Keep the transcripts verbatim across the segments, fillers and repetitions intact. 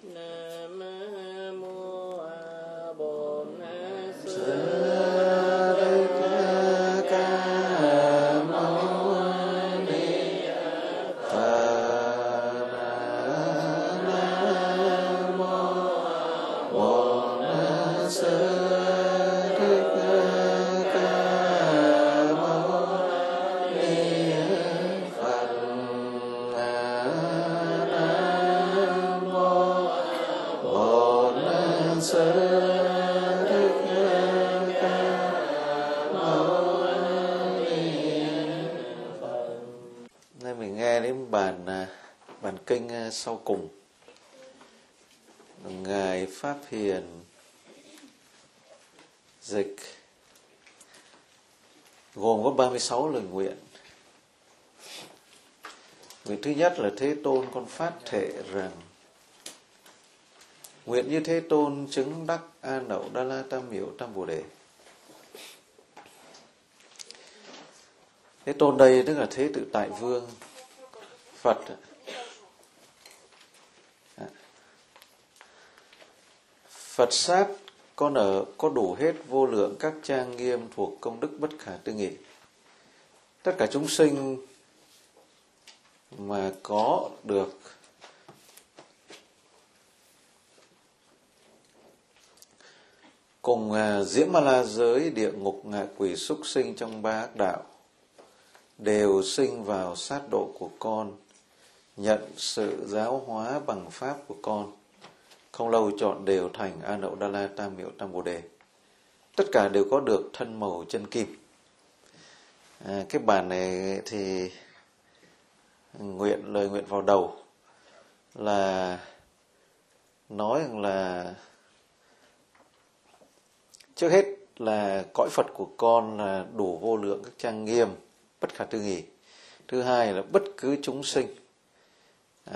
Nam mô A Bổn Sư sau cùng. Ngài Pháp Hiền dịch gồm có ba mươi sáu lời nguyện. Nguyện thứ nhất là Thế Tôn con phát thệ rằng nguyện như Thế Tôn chứng đắc A Nậu Đa La Tam Miểu Tam Bồ Đề. Thế Tôn đây tức là Thế Tự Tại Vương Phật. Phật sát con ở có đủ hết vô lượng các trang nghiêm thuộc công đức bất khả tư nghị. Tất cả chúng sinh mà có được cùng Diễm Ma La giới, địa ngục, ngạ quỷ, súc sinh trong ba ác đạo đều sinh vào sát độ của con, nhận sự giáo hóa bằng pháp của con, không lâu chọn đều thành A Nậu Đa La Tam Miểu Tam Bồ Đề. Tất cả đều có được thân màu chân kim. À, cái bản này thì nguyện lời nguyện vào đầu là nói rằng là trước hết là cõi Phật của con là đủ vô lượng các trang nghiêm bất khả tư nghị. Thứ hai là bất cứ chúng sinh Đó.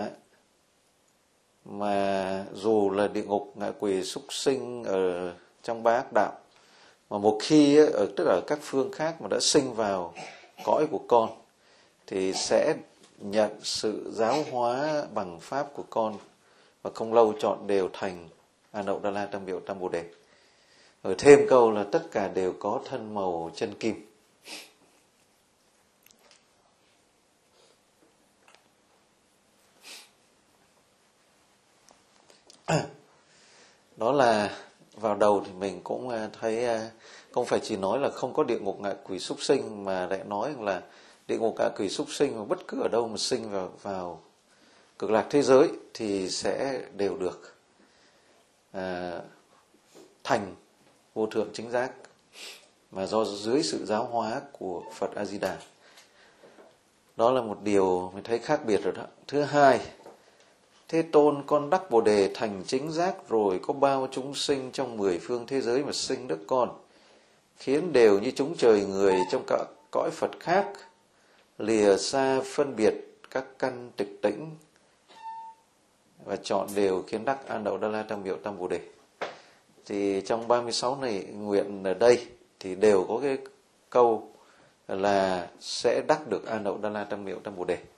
mà dù là địa ngục, ngạ quỷ, súc sinh ở trong ba ác đạo, mà một khi ở tức ở các phương khác mà đã sinh vào cõi của con thì sẽ nhận sự giáo hóa bằng pháp của con và không lâu chọn đều thành A Nậu Đa La Tam Miểu Tam Bồ Đề. Ở thêm câu là tất cả đều có thân màu chân kim. Đó là vào đầu thì mình cũng thấy không phải chỉ nói là không có địa ngục, ngạ quỷ, súc sinh, mà lại nói là địa ngục, ngạ quỷ, súc sinh mà bất cứ ở đâu mà sinh vào vào cực lạc thế giới thì sẽ đều được à, thành vô thượng chính giác, mà do dưới sự giáo hóa của Phật A Di Đà. Đó là một điều mình thấy khác biệt rồi đó. Thứ hai, Thế Tôn con đắc Bồ Đề thành chính giác rồi, có bao chúng sinh trong mười phương thế giới mà sinh đức con, khiến đều như chúng trời người trong cả cõi Phật khác, lìa xa phân biệt các căn tịch tĩnh và chọn đều khiến đắc A Nậu Đa La Tam Miểu Tam Bồ Đề. Thì trong ba mươi sáu này nguyện ở đây thì đều có cái câu là sẽ đắc được A Nậu Đa La Tam Miểu Tam Bồ Đề.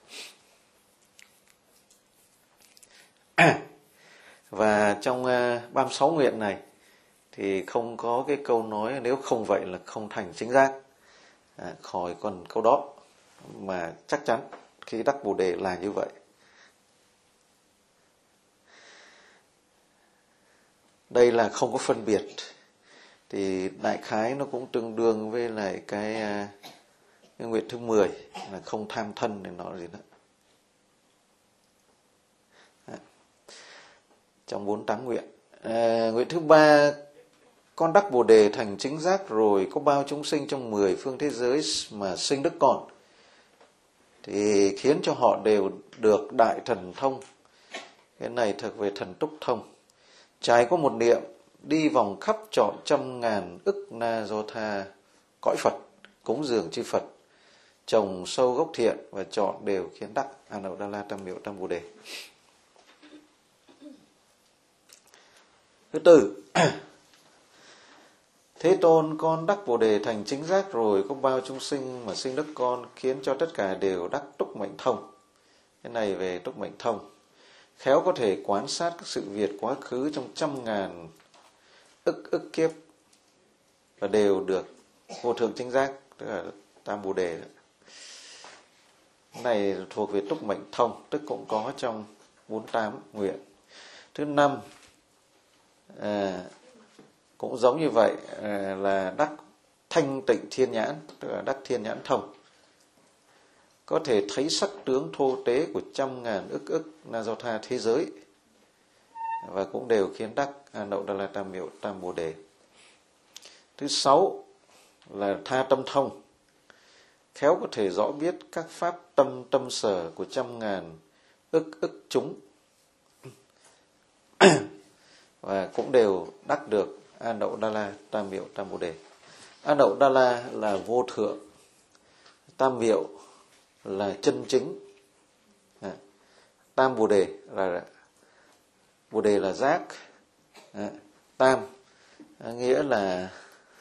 Và trong ba mươi sáu nguyện này thì không có cái câu nói nếu không vậy là không thành chính giác, à, khỏi còn câu đó, mà chắc chắn khi đắc Bồ Đề là như vậy. Đây là không có phân biệt, thì đại khái nó cũng tương đương với lại cái, cái nguyện thứ mười là không tham thân này nọ gì đó. Trong bốn mươi tám nguyện. À, nguyện thứ ba, con đắc Bồ Đề thành chính giác rồi, có bao chúng sinh trong mười phương thế giới mà sinh đức con, thì khiến cho họ đều được đại thần thông. Cái này thuộc về thần túc thông. Trải qua một niệm, đi vòng khắp trọn trăm ngàn ức na do tha cõi Phật, cúng dường chư Phật, trồng sâu gốc thiện và chọn đều khiến đắc A Nậu Đa La Tam Miểu Tam Bồ Đề. Thứ tư, Thế Tôn con đắc Bồ Đề thành chính giác rồi, có bao chúng sinh mà sinh đức con, khiến cho tất cả đều đắc túc mệnh thông. Cái này về túc mệnh thông. khéo có thể quan sát các sự việc quá khứ trong trăm ngàn ức ức kiếp và đều được vô thượng chính giác, tức là Tam Bồ Đề. Cái này thuộc về túc mệnh thông, tức cũng có trong bốn mươi tám nguyện. Thứ năm, à, cũng giống như vậy, à, là đắc thanh tịnh thiên nhãn, tức là đắc thiên nhãn thông, có thể thấy sắc tướng thô tế của trăm ngàn ức ức na do tha thế giới, và cũng đều khiến đắc Đậu Đa La Tam Miệu Tam Bồ Đề. Thứ sáu là tha tâm thông, khéo có thể rõ biết các pháp tâm tâm sở của trăm ngàn ức ức chúng, và cũng đều đắc được An Đậu Đa La Tam Miệu Tam Bồ Đề. An Đậu Đa La là vô thượng, Tam Miệu là chân chính, Tam Bồ Đề là Bồ Đề là giác, Tam nghĩa là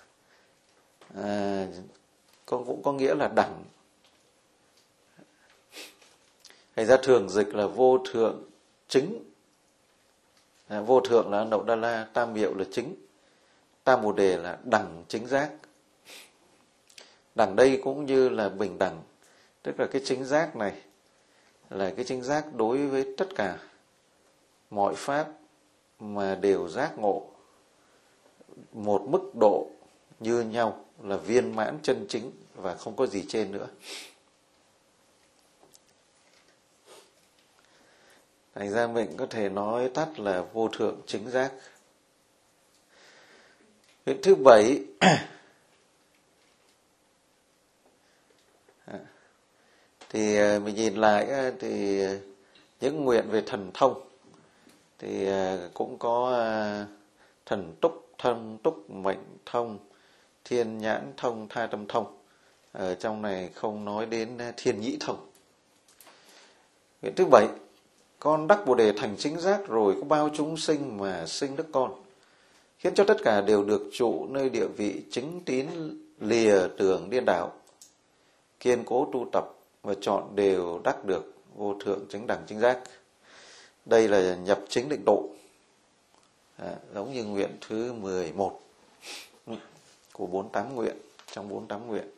à, cũng có nghĩa là đẳng. Hay ra thường dịch là vô thượng chính. À, vô thượng là An Đậu Đa La, Tam Miệu là chính, Tam Bồ Đề là đẳng chính giác. Đẳng đây cũng như là bình đẳng, tức là cái chính giác này là cái chính giác đối với tất cả mọi pháp mà đều giác ngộ một mức độ như nhau, là viên mãn chân chính và không có gì trên nữa. Thành ra mình có thể nói tắt là vô thượng chính giác. Nguyện thứ bảy thì mình nhìn lại thì những nguyện về thần thông thì cũng có thần túc thông, túc mệnh thông, thiên nhãn thông, tha tâm thông. Ở trong này không nói đến thiên nhĩ thông. Nguyện thứ bảy, con đắc Bồ Đề thành chính giác rồi có bao chúng sinh mà sinh đức con, khiến cho tất cả đều được trụ nơi địa vị chính tín lìa tưởng điên đảo, kiên cố tu tập và chọn đều đắc được vô thượng chánh đẳng chính giác. Đây là nhập chính định độ, à, giống như nguyện thứ mười một của bốn mươi tám nguyện, trong bốn mươi tám nguyện.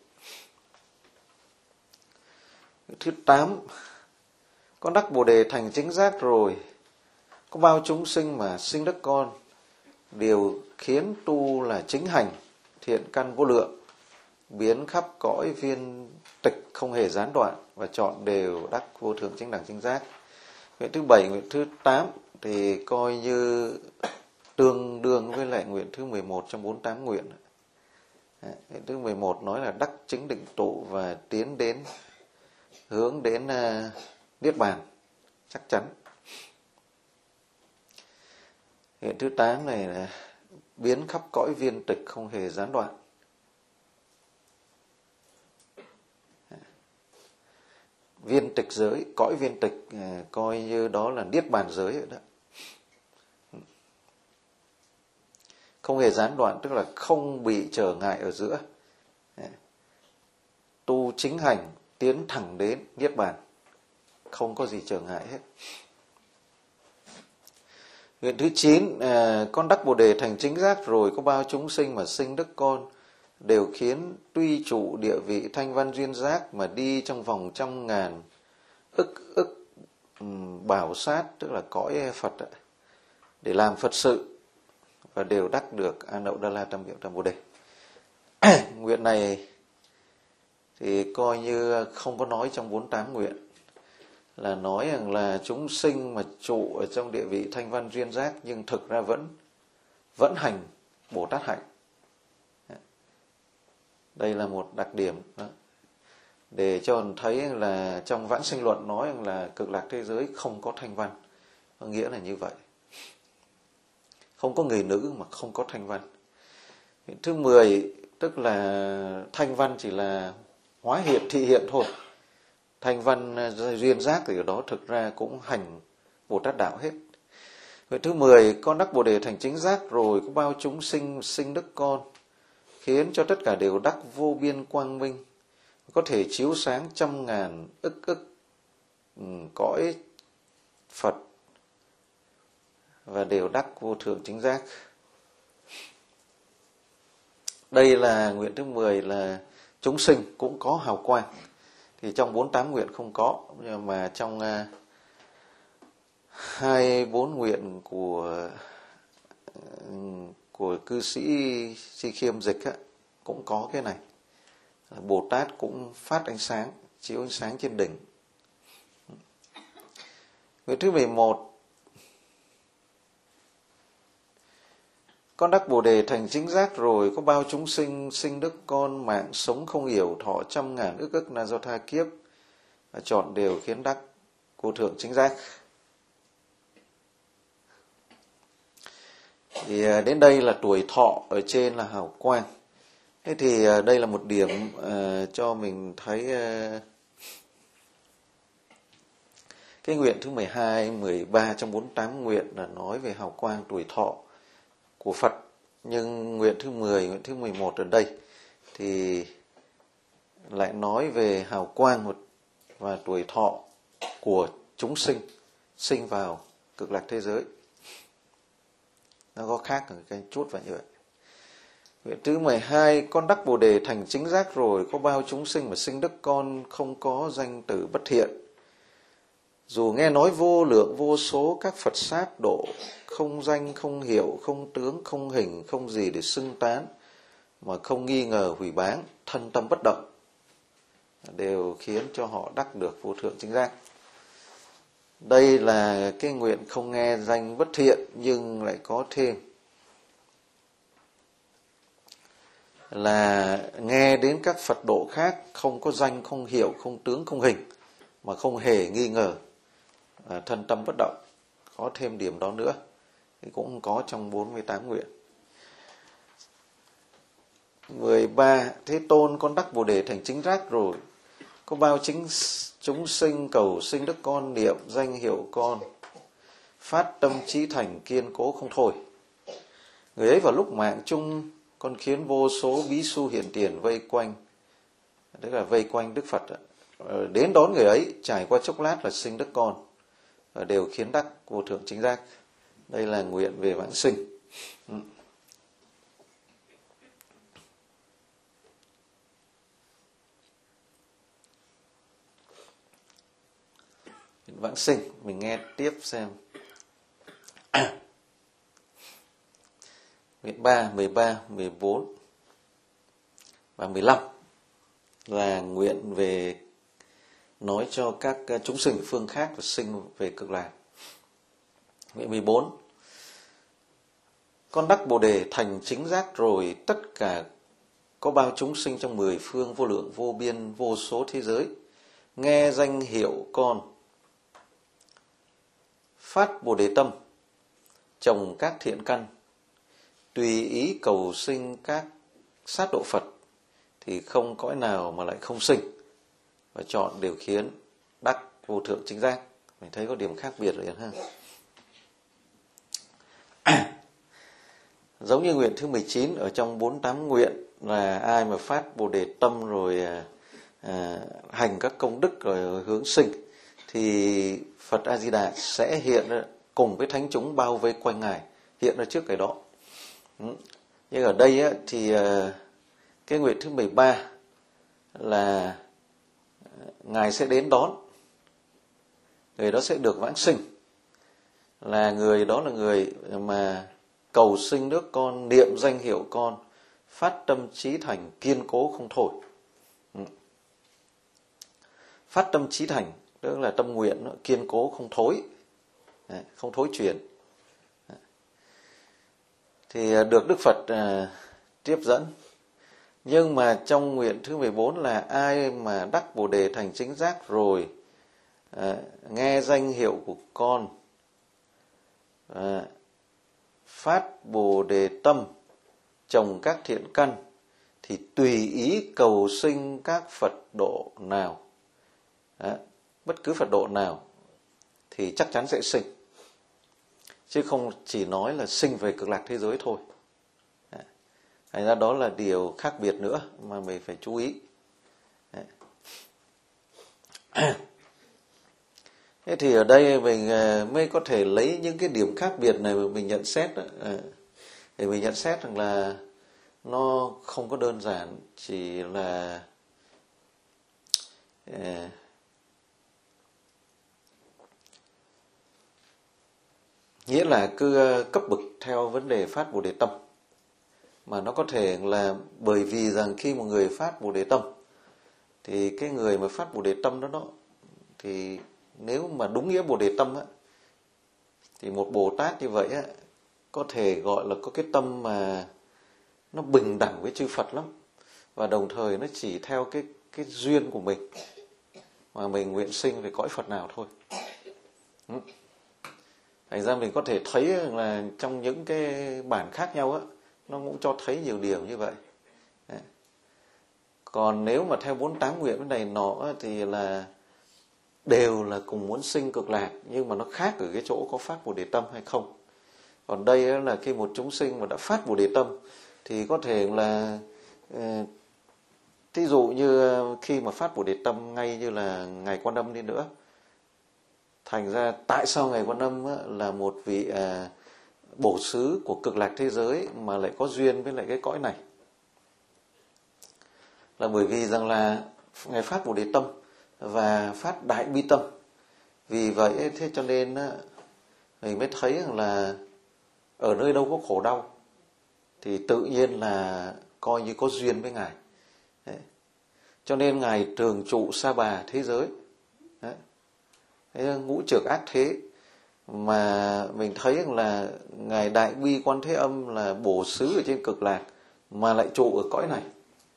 Thứ tám, con đắc Bồ Đề thành chính giác rồi có bao chúng sinh mà sinh đức con, đều khiến tu là chính hành, thiện căn vô lượng, biến khắp cõi viên tịch không hề gián đoạn, và chọn đều đắc vô thượng chánh đẳng chính giác. Nguyện thứ bảy, nguyện thứ tám thì coi như tương đương với lại nguyện thứ mười một trong bốn mươi tám nguyện. Nguyện thứ mười một nói là đắc chính định tụ và tiến đến hướng đến uh, niết bàn chắc chắn. Nguyện thứ tám này là biến khắp cõi viên tịch không hề gián đoạn. Viên tịch giới, cõi viên tịch coi như đó là niết bàn giới rồi đó. Không hề gián đoạn tức là không bị trở ngại ở giữa. Tu chính hành tiến thẳng đến niết bàn, không có gì trở ngại hết. Nguyện thứ chín, con đắc Bồ Đề thành chính giác rồi có bao chúng sinh mà sinh đức con, đều khiến tuy trụ địa vị thanh văn duyên giác mà đi trong vòng trăm ngàn ức ức bảo sát, tức là cõi Phật, để làm Phật sự, và đều đắc được An Đậu Đa La Tam Miệu Tam Bồ Đề. Nguyện này thì coi như không có nói trong bốn mươi tám nguyện, là nói rằng là chúng sinh mà trụ ở trong địa vị thanh văn duyên giác nhưng thực ra vẫn vẫn hành Bồ Tát hạnh. Đây là một đặc điểm đó, để cho mình thấy là trong Vãng Sanh Luận nói rằng là cực lạc thế giới không có thanh văn, có nghĩa là như vậy. Không có người nữ mà không có thanh văn. Thứ mười tức là thanh văn chỉ là hóa hiện thị hiện thôi. Thanh văn duyên giác thì ở đó thực ra cũng hành Bồ Tát đạo hết. Nguyện thứ mười, con đắc Bồ Đề thành chính giác rồi có bao chúng sinh sinh đức con, khiến cho tất cả đều đắc vô biên quang minh, có thể chiếu sáng trăm ngàn ức ức cõi Phật và đều đắc vô thượng chính giác. Đây là nguyện thứ mười là chúng sinh cũng có hào quang. Thì trong bốn mươi tám nguyện không có, nhưng mà trong hai mươi bốn nguyện của của cư sĩ Di Khiêm dịch á, cũng có cái này. Bồ Tát cũng phát ánh sáng, chiếu ánh sáng trên đỉnh. Nguyện thứ mười một, con đắc Bồ Đề thành chính giác rồi, có bao chúng sinh sinh đức con, mạng sống không hiểu, thọ trăm ngàn ức ức na do tha kiếp, và chọn đều khiến đắc vô thượng chính giác. Thì đến đây là tuổi thọ, ở trên là hào quang. Thế thì đây là một điểm uh, cho mình thấy uh, cái nguyện thứ mười hai, mười ba trong bốn mươi tám nguyện là nói về hào quang tuổi thọ của Phật. Nhưng nguyện thứ mười, nguyện thứ mười một ở đây thì lại nói về hào quang và tuổi thọ của chúng sinh sinh vào cực lạc thế giới. Nó có khác ở cái chút vậy như vậy. Nguyện thứ mười hai, con đắc Bồ Đề thành chính giác rồi, có bao chúng sinh mà sinh đức con, không có danh từ bất thiện. Dù nghe nói vô lượng vô số các Phật sát độ, không danh, không hiệu, không tướng, không hình, không gì để xưng tán, mà không nghi ngờ hủy báng, thân tâm bất động, đều khiến cho họ đắc được vô thượng chính giác. Đây là cái nguyện không nghe danh bất thiện, nhưng lại có thêm là nghe đến các Phật độ khác, không có danh, không hiệu, không tướng, không hình, mà không hề nghi ngờ, thân tâm bất động. Có thêm điểm đó nữa, thì cũng có trong bốn mươi tám nguyện. mười ba, Thế Tôn, con đắc Bồ Đề thành chính giác rồi, có bao chính chúng sinh cầu sinh đức con, niệm danh hiệu con, phát tâm trí thành kiên cố không thôi. Người ấy vào lúc mạng chung, con khiến vô số bí su hiện tiền vây quanh, tức là vây quanh Đức Phật, đến đón người ấy, trải qua chốc lát là sinh đức con, đều khiến đắc vô thượng chính giác. Đây là nguyện về vãng sinh. Vãng sinh, mình nghe tiếp xem. Nguyện ba, mười ba, mười bốn và mười lăm là nguyện về nói cho các chúng sinh phương khác và sinh về cực lạc. Nguyện mười bốn, con đắc Bồ Đề thành chính giác rồi, tất cả có bao chúng sinh trong mười phương vô lượng vô biên vô số thế giới, nghe danh hiệu con, phát Bồ Đề tâm, trồng các thiện căn, tùy ý cầu sinh các sát độ Phật, thì không cõi nào mà lại không sinh, và chọn đều khiến đắc vô thượng chính giác. Mình thấy có điểm khác biệt rồi ha. Giống như nguyện thứ mười chín ở trong bốn mươi tám nguyện là ai mà phát Bồ Đề tâm rồi à, hành các công đức rồi hướng sinh, thì Phật A Di Đà sẽ hiện cùng với thánh chúng bao vây quanh ngài, hiện ra trước cái đó. Nhưng ở đây á, thì cái nguyện thứ mười ba là ngài sẽ đến đón, người đó sẽ được vãng sinh, là người đó là người mà cầu sinh nước con, niệm danh hiệu con, phát tâm trí thành kiên cố không thôi. Phát tâm trí thành tức là tâm nguyện kiên cố không thối, không thối chuyển, thì được Đức Phật tiếp dẫn. Nhưng mà trong nguyện thứ mười bốn là ai mà đắc Bồ Đề thành chính giác rồi, nghe danh hiệu của con, phát Bồ Đề tâm, trồng các thiện căn, thì tùy ý cầu sinh các Phật độ nào, Đó, bất cứ Phật độ nào thì chắc chắn sẽ sinh, chứ không chỉ nói là sinh về cực lạc thế giới thôi. Thành ra đó là điều khác biệt nữa mà mình phải chú ý. Thế Thế thì ở đây mình mới có thể lấy những cái điểm khác biệt này mà mình nhận xét đó, để mình nhận xét rằng là nó không có đơn giản chỉ là à, nghĩa là cứ cấp bậc theo vấn đề phát Bồ Đề tâm, mà nó có thể là bởi vì rằng khi một người phát Bồ Đề tâm thì cái người mà phát Bồ Đề tâm đó đó thì nếu mà đúng nghĩa Bồ Đề tâm á, thì một Bồ Tát như vậy á, có thể gọi là có cái tâm mà nó bình đẳng với chư Phật lắm, và đồng thời nó chỉ theo cái cái duyên của mình mà mình nguyện sinh về cõi Phật nào thôi. Ừ. Thành ra mình có thể thấy là trong những cái bản khác nhau á, nó cũng cho thấy nhiều điều như vậy. Đấy. Còn nếu mà theo bốn mươi tám nguyện cái này nọ á, thì là đều là cùng muốn sinh cực lạc, nhưng mà nó khác ở cái chỗ có phát Bồ Đề tâm hay không. Còn đây á, là khi một chúng sinh mà đã phát Bồ Đề tâm thì có thể là thí dụ như khi mà phát Bồ Đề tâm ngay như là Ngài Quan Âm đi nữa. Thành ra tại sao Ngài Quan Âm á, là một vị à, bổ xứ của cực lạc thế giới mà lại có duyên với lại cái cõi này? Là bởi vì rằng là Ngài phát Bồ Đề tâm và phát đại bi tâm. Vì vậy thế cho nên á, mình mới thấy rằng là ở nơi đâu có khổ đau thì tự nhiên là coi như có duyên với Ngài. Đấy. Cho nên Ngài thường trụ Sa Bà thế giới. Đấy. Thế ngũ trược ác thế mà mình thấy rằng là Ngài Đại Bi Quan Thế Âm là bổ xứ ở trên cực lạc mà lại trụ ở cõi này.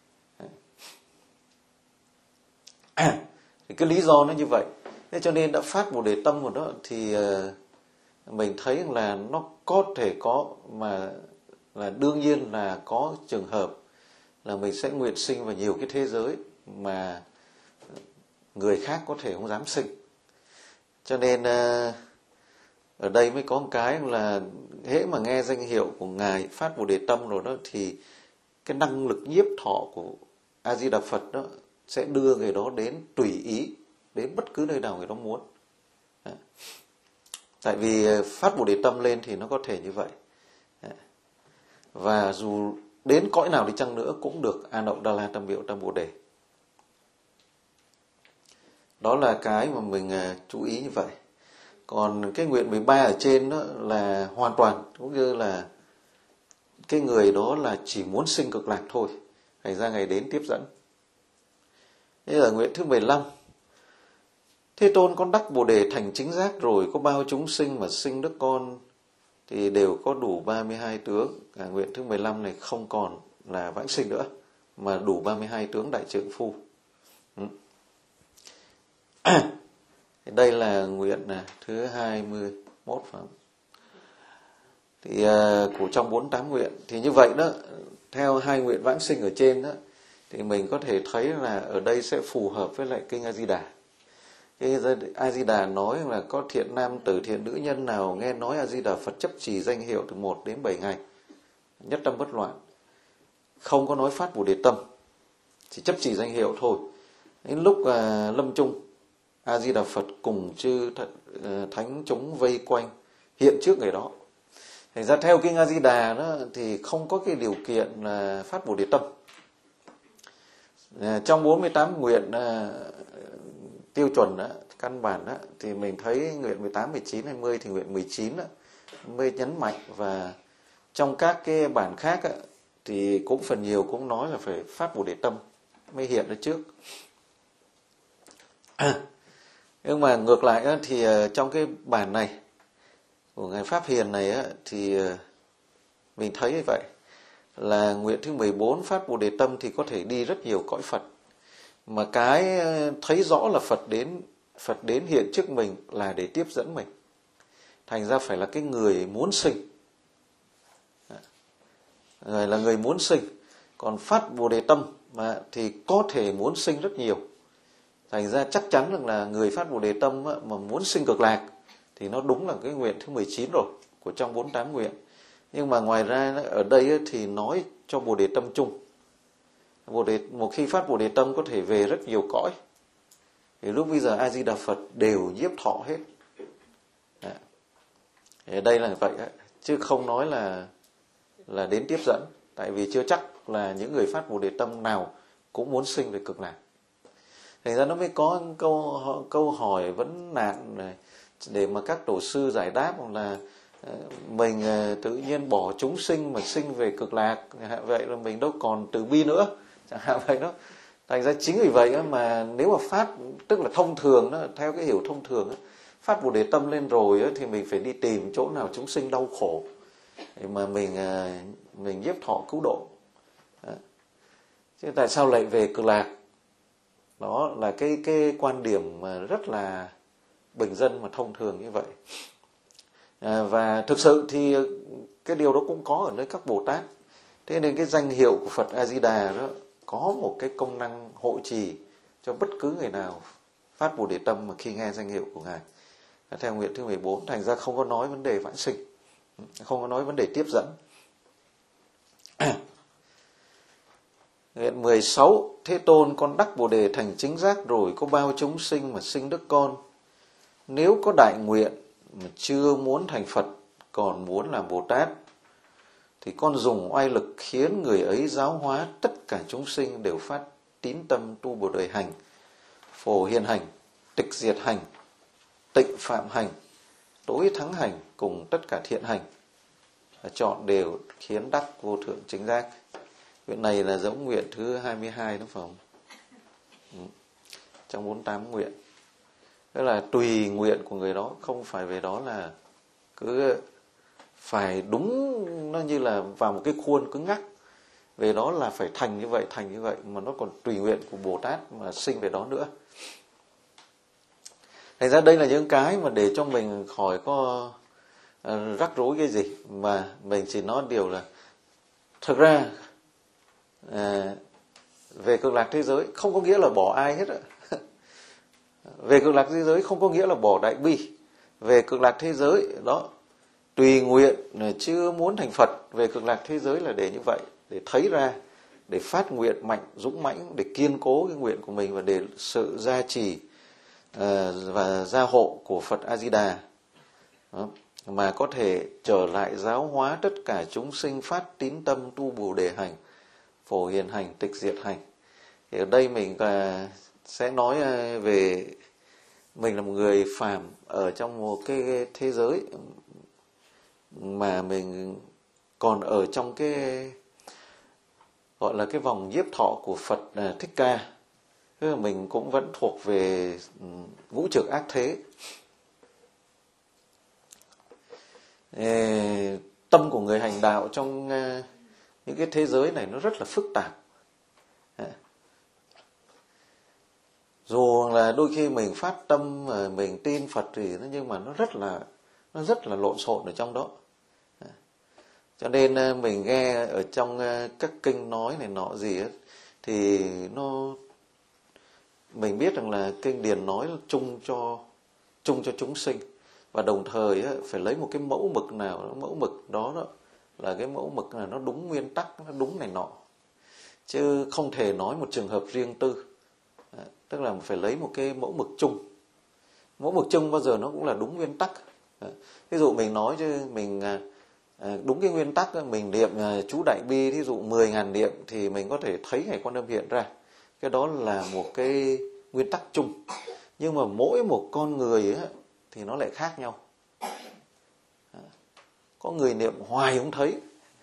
À, thì cái lý do nó như vậy. Thế cho nên đã phát Bồ Đề tâm rồi đó thì uh, mình thấy rằng là nó có thể có, mà là đương nhiên là có trường hợp là mình sẽ nguyện sinh vào nhiều cái thế giới mà người khác có thể không dám sinh. Cho nên uh, ở đây mới có một cái là hễ mà nghe danh hiệu của Ngài phát Bồ Đề tâm rồi đó thì cái năng lực nhiếp thọ của A Di Đà Phật đó sẽ đưa người đó đến tùy ý, đến bất cứ nơi nào người đó muốn. Đấy. Tại vì phát Bồ Đề tâm lên thì nó có thể như vậy. Đấy. Và dù đến cõi nào đi chăng nữa cũng được A Nậu Đa La Tam Biểu Tam Bồ Đề. Đó là cái mà mình chú ý như vậy. Còn cái nguyện mười ba ở trên đó là hoàn toàn cũng như là cái người đó là chỉ muốn sinh cực lạc thôi, thành ra Ngài đến tiếp dẫn. Thế là nguyện thứ mười lăm. Thế Tôn con đắc Bồ Đề thành chính giác rồi, có bao chúng sinh mà sinh đức con thì đều có đủ ba mươi hai tướng. À, nguyện thứ mười lăm này không còn là vãng sinh nữa, mà đủ ba mươi hai tướng đại trượng phu. Ừ. Thì đây là nguyện này, thứ hai mươi mốt phải không? Thì uh, của trong bốn mươi tám nguyện thì như vậy đó, theo hai nguyện vãng sinh ở trên đó thì mình có thể thấy là ở đây sẽ phù hợp với lại kinh A Di Đà. Cái A Di Đà nói là có thiện nam tử thiện nữ nhân nào nghe nói A Di Đà Phật chấp trì danh hiệu từ một đến bảy ngày nhất tâm bất loạn, không có nói phát Bồ Đề tâm, chỉ chấp trì danh hiệu thôi. Đến lúc uh, lâm chung, A Di Đà Phật cùng chư thánh chúng vây quanh hiện trước người đó. Thành ra theo kinh A Di Đà đó thì không có cái điều kiện là phát Bồ Đề tâm. À, trong bốn mươi tám nguyện à, tiêu chuẩn đó, căn bản đó, thì mình thấy nguyện mười tám, mười chín, hai mươi thì nguyện mười chín đó, mới nhấn mạnh. Và trong các cái bản khác đó, thì cũng phần nhiều cũng nói là phải phát Bồ Đề tâm mới hiện ra trước. À, nhưng mà ngược lại đó, thì trong cái bản này của Ngài Pháp Hiền này á, thì mình thấy như vậy là nguyện thứ mười bốn phát Bồ Đề tâm thì có thể đi rất nhiều cõi Phật, mà cái thấy rõ là Phật đến Phật đến hiện trước mình là để tiếp dẫn mình, thành ra phải là cái người muốn sinh, người là người muốn sinh. Còn phát Bồ Đề tâm mà thì có thể muốn sinh rất nhiều, thành ra chắc chắn rằng là người phát Bồ Đề tâm á, mà muốn sinh cực lạc thì nó đúng là cái nguyện thứ mười chín rồi của trong bốn mươi tám nguyện. Nhưng mà ngoài ra ở đây thì nói cho Bồ Đề tâm chung. Bồ Đề, một khi phát Bồ Đề tâm có thể về rất nhiều cõi. thì lúc bây giờ A Di Đà Phật đều nhiếp thọ hết. Thì đây là vậy đấy, chứ không nói là là đến tiếp dẫn, tại vì chưa chắc là những người phát Bồ Đề tâm nào cũng muốn sinh về cực lạc. Thành ra nó mới có câu câu hỏi vấn nạn này để mà các tổ sư giải đáp là mình tự nhiên bỏ chúng sinh mà sinh về cực lạc, vậy là mình đâu còn từ bi nữa, chẳng hạn vậy đó. Thành ra chính vì vậy mà nếu mà phát, tức là thông thường đó, theo cái hiểu thông thường đó, phát Bồ Đề tâm lên rồi đó, thì mình phải đi tìm chỗ nào chúng sinh đau khổ để mà mình mình nhiếp thọ cứu độ. Đó. Chứ tại sao lại về cực lạc? Đó là cái cái quan điểm mà rất là bình dân mà thông thường như vậy. À, và thực sự thì cái điều đó cũng có ở nơi các Bồ Tát. Thế nên cái danh hiệu của Phật A Di Đà đó có một cái công năng hộ trì cho bất cứ người nào phát Bồ Đề tâm mà khi nghe danh hiệu của Ngài. Theo nguyện thứ mười bốn, thành ra không có nói vấn đề vãng sinh, không có nói vấn đề tiếp dẫn. Nguyện mười sáu, Thế Tôn, con đắc Bồ Đề thành chính giác rồi, có bao chúng sinh mà sinh đức con. Nếu có đại nguyện mà chưa muốn thành Phật, còn muốn làm Bồ Tát, thì con dùng oai lực khiến người ấy giáo hóa tất cả chúng sinh đều phát tín tâm tu Bồ Đề hành, phổ hiền hành, tịch diệt hành, tịnh phạm hành, tối thắng hành cùng tất cả thiện hành, chọn đều khiến đắc vô thượng chính giác. Nguyện này là giống nguyện thứ hai mươi hai đúng không? Ừ. Trong bốn mươi tám nguyện. Tức là tùy nguyện của người đó, không phải về đó là cứ phải đúng, nó như là vào một cái khuôn cứng ngắc, về đó là phải thành như vậy, thành như vậy, mà nó còn tùy nguyện của Bồ Tát mà sinh về đó nữa. Thành ra đây là những cái mà để cho mình khỏi có uh, rắc rối cái gì, mà mình chỉ nói điều là thực ra uh, về cực lạc thế giới không có nghĩa là bỏ ai hết ạ. Về cực lạc thế giới không có nghĩa là bỏ đại bi. Về cực lạc thế giới đó, tùy nguyện chưa muốn thành Phật, về cực lạc thế giới là để như vậy, để thấy ra, để phát nguyện mạnh dũng mãnh, để kiên cố cái nguyện của mình và để sự gia trì uh, và gia hộ của Phật A Di Đà đó, mà có thể trở lại giáo hóa tất cả chúng sinh phát tín tâm tu Bồ Đề hành, phổ hiền hành, tịch diệt hành. Thì ở đây mình uh, sẽ nói uh, về mình là một người phàm ở trong một cái thế giới mà mình còn ở trong cái gọi là cái vòng nhiếp thọ của Phật Thích Ca. Tức là mình cũng vẫn thuộc về ngũ trược ác thế. Ê, tâm của người hành đạo trong những cái thế giới này nó rất là phức tạp. Dù là đôi khi mình phát tâm mà mình tin Phật thì nhưng mà nó rất là nó rất là lộn xộn ở trong đó. Cho nên mình nghe ở trong các kinh nói này nọ gì ấy, thì nó mình biết rằng là kinh điển nói chung cho chung cho chúng sinh, và đồng thời ấy, phải lấy một cái mẫu mực nào, mẫu mực đó, đó là cái mẫu mực là nó đúng nguyên tắc, nó đúng này nọ, chứ không thể nói một trường hợp riêng tư. Tức là phải lấy một cái mẫu mực chung. Mẫu mực chung bao giờ nó cũng là đúng nguyên tắc. Ví dụ mình nói chứ mình đúng cái nguyên tắc, mình niệm chú Đại Bi, thí dụ mười ngàn niệm thì mình có thể thấy Ngài Quan Âm hiện ra. Cái đó là một cái nguyên tắc chung. Nhưng mà mỗi một con người ấy, thì nó lại khác nhau. Có người niệm hoài không thấy.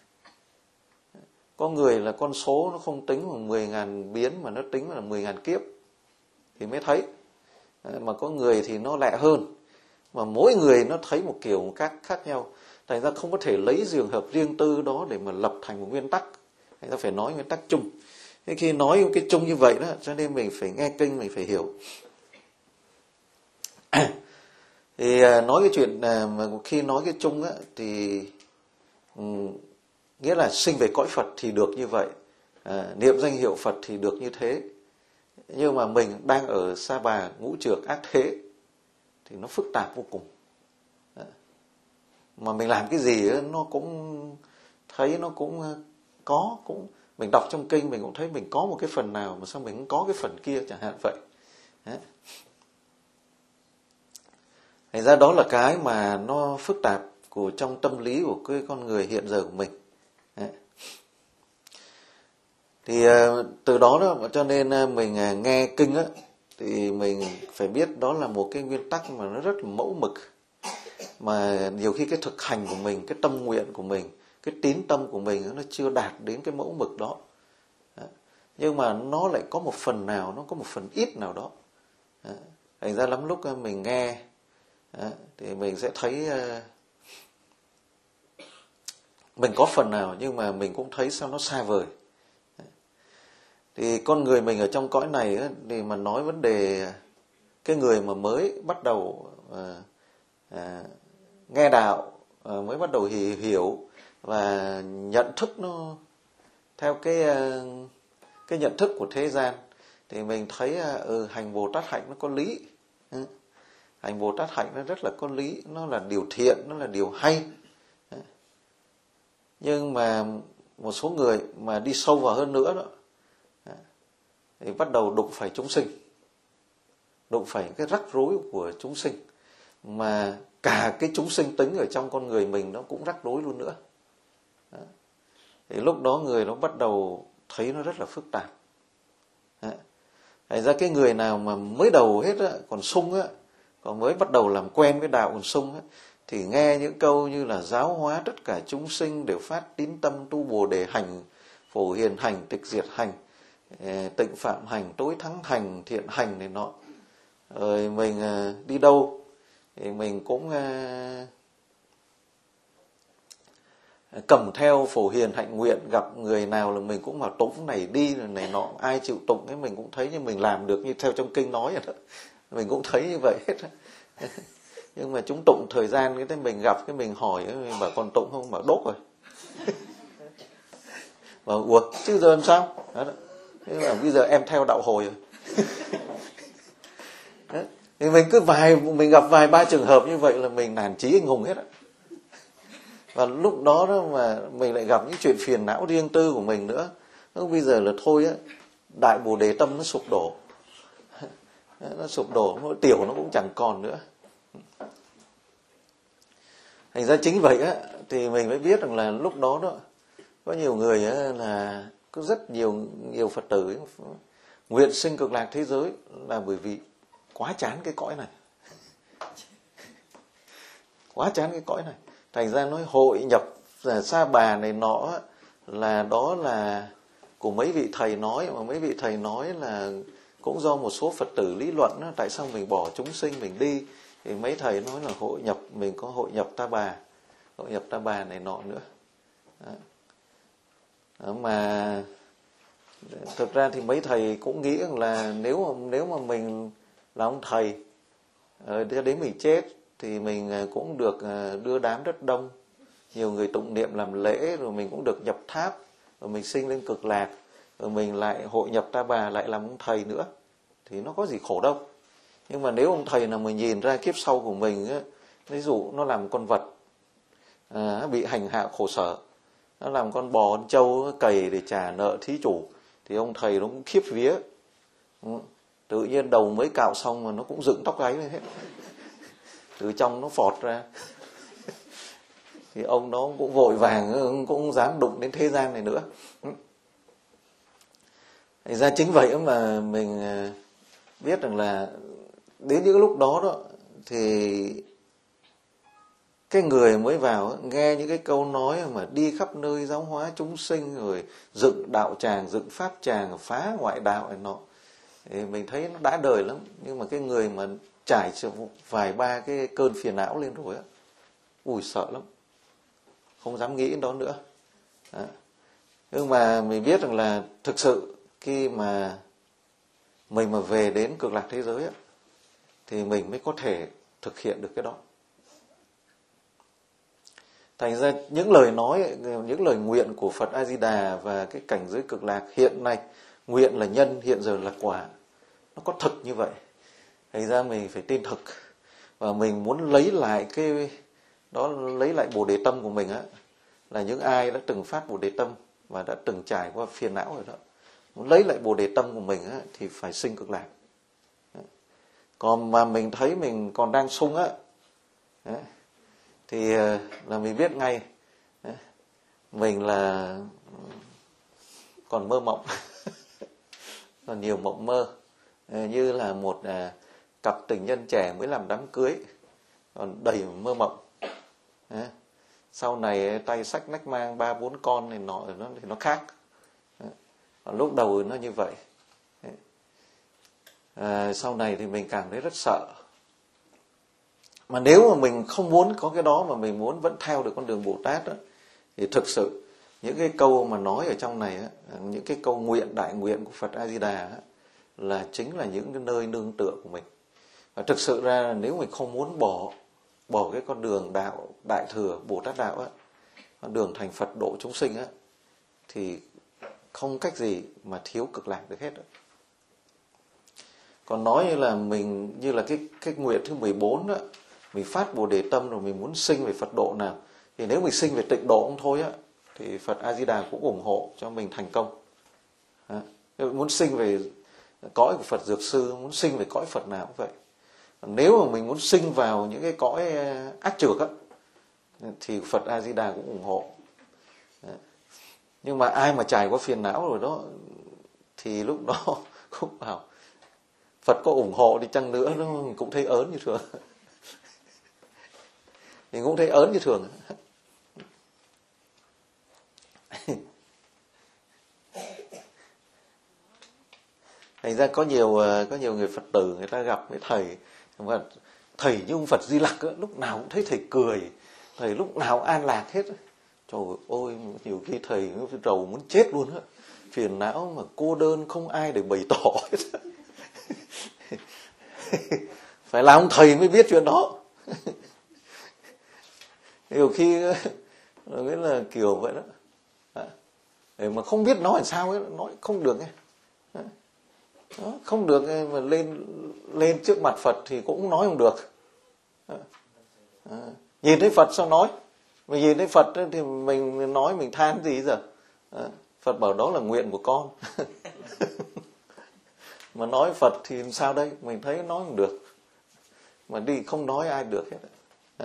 Có người là con số nó không tính bằng mười ngàn biến mà nó tính là mười ngàn kiếp thì mới thấy. Mà có người thì nó lẹ hơn. Mà mỗi người nó thấy một kiểu một cách khác nhau. Thành ra không có thể lấy trường hợp riêng tư đó để mà lập thành một nguyên tắc. Thành ra phải nói nguyên tắc chung. Thế khi nói cái chung như vậy đó, cho nên mình phải nghe kinh, mình phải hiểu. Thì nói cái chuyện mà khi nói cái chung á, thì um, nghĩa là sinh về cõi Phật thì được như vậy, à, niệm danh hiệu Phật thì được như thế. Nhưng mà mình đang ở Sa Bà ngũ trược ác thế thì nó phức tạp vô cùng. À, mà mình làm cái gì ấy, nó cũng thấy nó cũng có, cũng mình đọc trong kinh mình cũng thấy mình có một cái phần nào mà sao mình không có cái phần kia chẳng hạn vậy. À, Thành ra đó là cái mà nó phức tạp của trong tâm lý của cái con người hiện giờ của mình. Đấy. Thì từ đó đó cho nên mình nghe kinh á, thì mình phải biết đó là một cái nguyên tắc mà nó rất là mẫu mực, mà nhiều khi cái thực hành của mình, cái tâm nguyện của mình, cái tín tâm của mình nó chưa đạt đến cái mẫu mực đó. Đấy. Nhưng mà nó lại có một phần nào, nó có một phần ít nào đó. Đấy. Thành ra lắm lúc mình nghe đấy, thì mình sẽ thấy mình có phần nào, nhưng mà mình cũng thấy sao nó xa vời. Thì con người mình ở trong cõi này ấy, thì mà nói vấn đề cái người mà mới bắt đầu à, à, nghe đạo, à, mới bắt đầu hiểu, hiểu và nhận thức nó theo cái cái nhận thức của thế gian, thì mình thấy ừ, hành Bồ Tát hạnh nó có lý. Ừ. Hành Bồ Tát hạnh nó rất là có lý, nó là điều thiện, nó là điều hay. Nhưng mà một số người mà đi sâu vào hơn nữa đó, thì bắt đầu đụng phải chúng sinh, đụng phải cái rắc rối của chúng sinh, mà cả cái chúng sinh tính ở trong con người mình nó cũng rắc rối luôn nữa. Đó. Thì lúc đó người nó bắt đầu thấy nó rất là phức tạp. Đó. Thành ra cái người nào mà mới đầu hết á, còn sung á, còn mới bắt đầu làm quen với đạo còn sung á, thì nghe những câu như là giáo hóa tất cả chúng sinh đều phát tín tâm tu Bồ Đề hành, phổ hiền hành, tịch diệt hành, tịnh phạm hành, tối thắng hành, thiện hành này nọ. Rồi mình đi đâu thì mình cũng cầm theo phổ hiền hạnh nguyện, gặp người nào là mình cũng bảo tụng này đi rồi này nọ, ai chịu tụng cái mình cũng thấy như mình làm được như theo trong kinh nói vậy đó. Mình cũng thấy như vậy hết. Nhưng mà chúng tụng thời gian cái thế mình gặp cái mình hỏi, mình bảo còn tụng không, bảo đốt rồi. Bảo ủa chứ giờ làm sao? Đó. Thế là bây giờ em theo đạo hồi rồi. Đó. Thì mình cứ vài mình gặp vài ba trường hợp như vậy là mình nản chí anh hùng hết á. Và lúc đó đó mà mình lại gặp những chuyện phiền não riêng tư của mình nữa. Nó bây giờ là thôi á, đại Bồ Đề tâm nó sụp đổ. Nó sụp đổ, nó tiểu nó cũng chẳng còn nữa. Thành ra chính vậy á, thì mình mới biết rằng là lúc đó đó có nhiều người á, là có rất nhiều nhiều Phật tử ấy, nguyện sinh cực lạc thế giới là bởi vì quá chán cái cõi này. Quá chán cái cõi này. Thành ra nói hội nhập Sa Bà này nọ là đó là của mấy vị thầy nói, mà mấy vị thầy nói là cũng do một số Phật tử lý luận đó, tại sao mình bỏ chúng sinh mình đi, thì mấy thầy nói là hội nhập, mình có hội nhập Ta Bà, hội nhập Ta Bà này nọ nữa. Đó. Đó mà thực ra thì mấy thầy cũng nghĩ là nếu mà, nếu mà mình là ông thầy cho đến mình chết thì mình cũng được đưa đám rất đông, nhiều người tụng niệm làm lễ, rồi mình cũng được nhập tháp, rồi mình sinh lên cực lạc, rồi mình lại hội nhập Ta Bà, lại làm ông thầy nữa, thì nó có gì khổ đâu. Nhưng mà nếu ông thầy nào mà nhìn ra kiếp sau của mình á, ví dụ nó làm con vật à, bị hành hạ khổ sở, nó làm con bò con trâu cày để trả nợ thí chủ, thì ông thầy nó cũng khiếp vía. Tự nhiên đầu mới cạo xong mà nó cũng dựng tóc gáy lên hết, từ trong nó phọt ra. Thì ông đó cũng vội vàng, cũng dám đụng đến thế gian này nữa. Thành ra chính vậy mà mình biết rằng là đến những lúc đó đó thì cái người mới vào nghe những cái câu nói mà đi khắp nơi giáo hóa chúng sinh, rồi dựng đạo tràng, dựng pháp tràng, phá ngoại đạo này nọ, thì mình thấy nó đã đời lắm. Nhưng mà cái người mà trải vài ba cái cơn phiền não lên rồi á, ui sợ lắm, không dám nghĩ đến đó nữa. Đó. Nhưng mà mình biết rằng là thực sự khi mà mình mà về đến cực lạc thế giới á, thì mình mới có thể thực hiện được cái đó. Thành ra những lời nói, những lời nguyện của Phật A Di Đà và cái cảnh giới cực lạc hiện nay, nguyện là nhân, hiện giờ là quả, nó có thực như vậy. Thành ra mình phải tin thực, và mình muốn lấy lại cái đó, lấy lại Bồ Đề tâm của mình á, là những ai đã từng phát Bồ Đề tâm và đã từng trải qua phiền não rồi đó, muốn lấy lại Bồ Đề tâm của mình á, thì phải sinh cực lạc. Còn mà mình thấy mình còn đang sung á, Đấy. Thì là mình biết ngay đấy, mình là còn mơ mộng, còn nhiều mộng mơ, như là một à, cặp tình nhân trẻ mới làm đám cưới, còn đầy mơ mộng. Đấy. Sau này tay xách nách mang ba bốn con thì nó thì nó khác. Đấy. Còn lúc đầu nó như vậy. Đấy. À, sau này thì mình cảm thấy rất sợ. Mà nếu mà mình không muốn có cái đó, mà mình muốn vẫn theo được con đường Bồ Tát đó, thì thực sự những cái câu mà nói ở trong này, những cái câu nguyện, đại nguyện của Phật A Di Đà là chính là những cái nơi nương tựa của mình. Và thực sự ra nếu mình không muốn bỏ bỏ cái con đường đạo đại thừa Bồ Tát đạo á, con đường thành Phật độ chúng sinh á, thì không cách gì mà thiếu cực lạc được hết đó. Còn nói như là mình, như là cái cái nguyện thứ mười bốn đó, mình phát Bồ Đề tâm rồi mình muốn sinh về Phật độ nào, thì nếu mình sinh về tịnh độ không thôi á, thì Phật A Di Đà cũng ủng hộ cho mình thành công. Đó. Muốn sinh về cõi của Phật Dược Sư, muốn sinh về cõi Phật nào cũng vậy. Nếu mà mình muốn sinh vào những cái cõi ác trược á, thì Phật A Di Đà cũng ủng hộ. Đấy. Nhưng mà ai mà trải qua phiền não rồi đó, thì lúc đó cũng bảo Phật có ủng hộ đi chăng nữa, mình cũng thấy ớn như thường. Mình cũng thấy ớn như thường. Thành ra có nhiều có nhiều người Phật tử người ta gặp với thầy, mà thầy như ông Phật Di Lặc ấy, lúc nào cũng thấy thầy cười, thầy lúc nào an lạc hết. Trời ơi, nhiều khi thầy rầu muốn chết luôn á, phiền não mà cô đơn không ai để bày tỏ hết. Phải làm thầy mới biết chuyện đó. Nhiều khi nghĩa là kiểu vậy đó. Để mà không biết nói làm sao ấy, nói không được ấy. Đó, không được mà lên lên trước mặt Phật thì cũng nói không được. À, nhìn thấy Phật sao nói? Mình nhìn thấy Phật thì mình nói mình than gì giờ? À, Phật bảo đó là nguyện của con. Mà nói Phật thì sao đây? Mình thấy nói không được. Mà đi không nói ai được hết. À.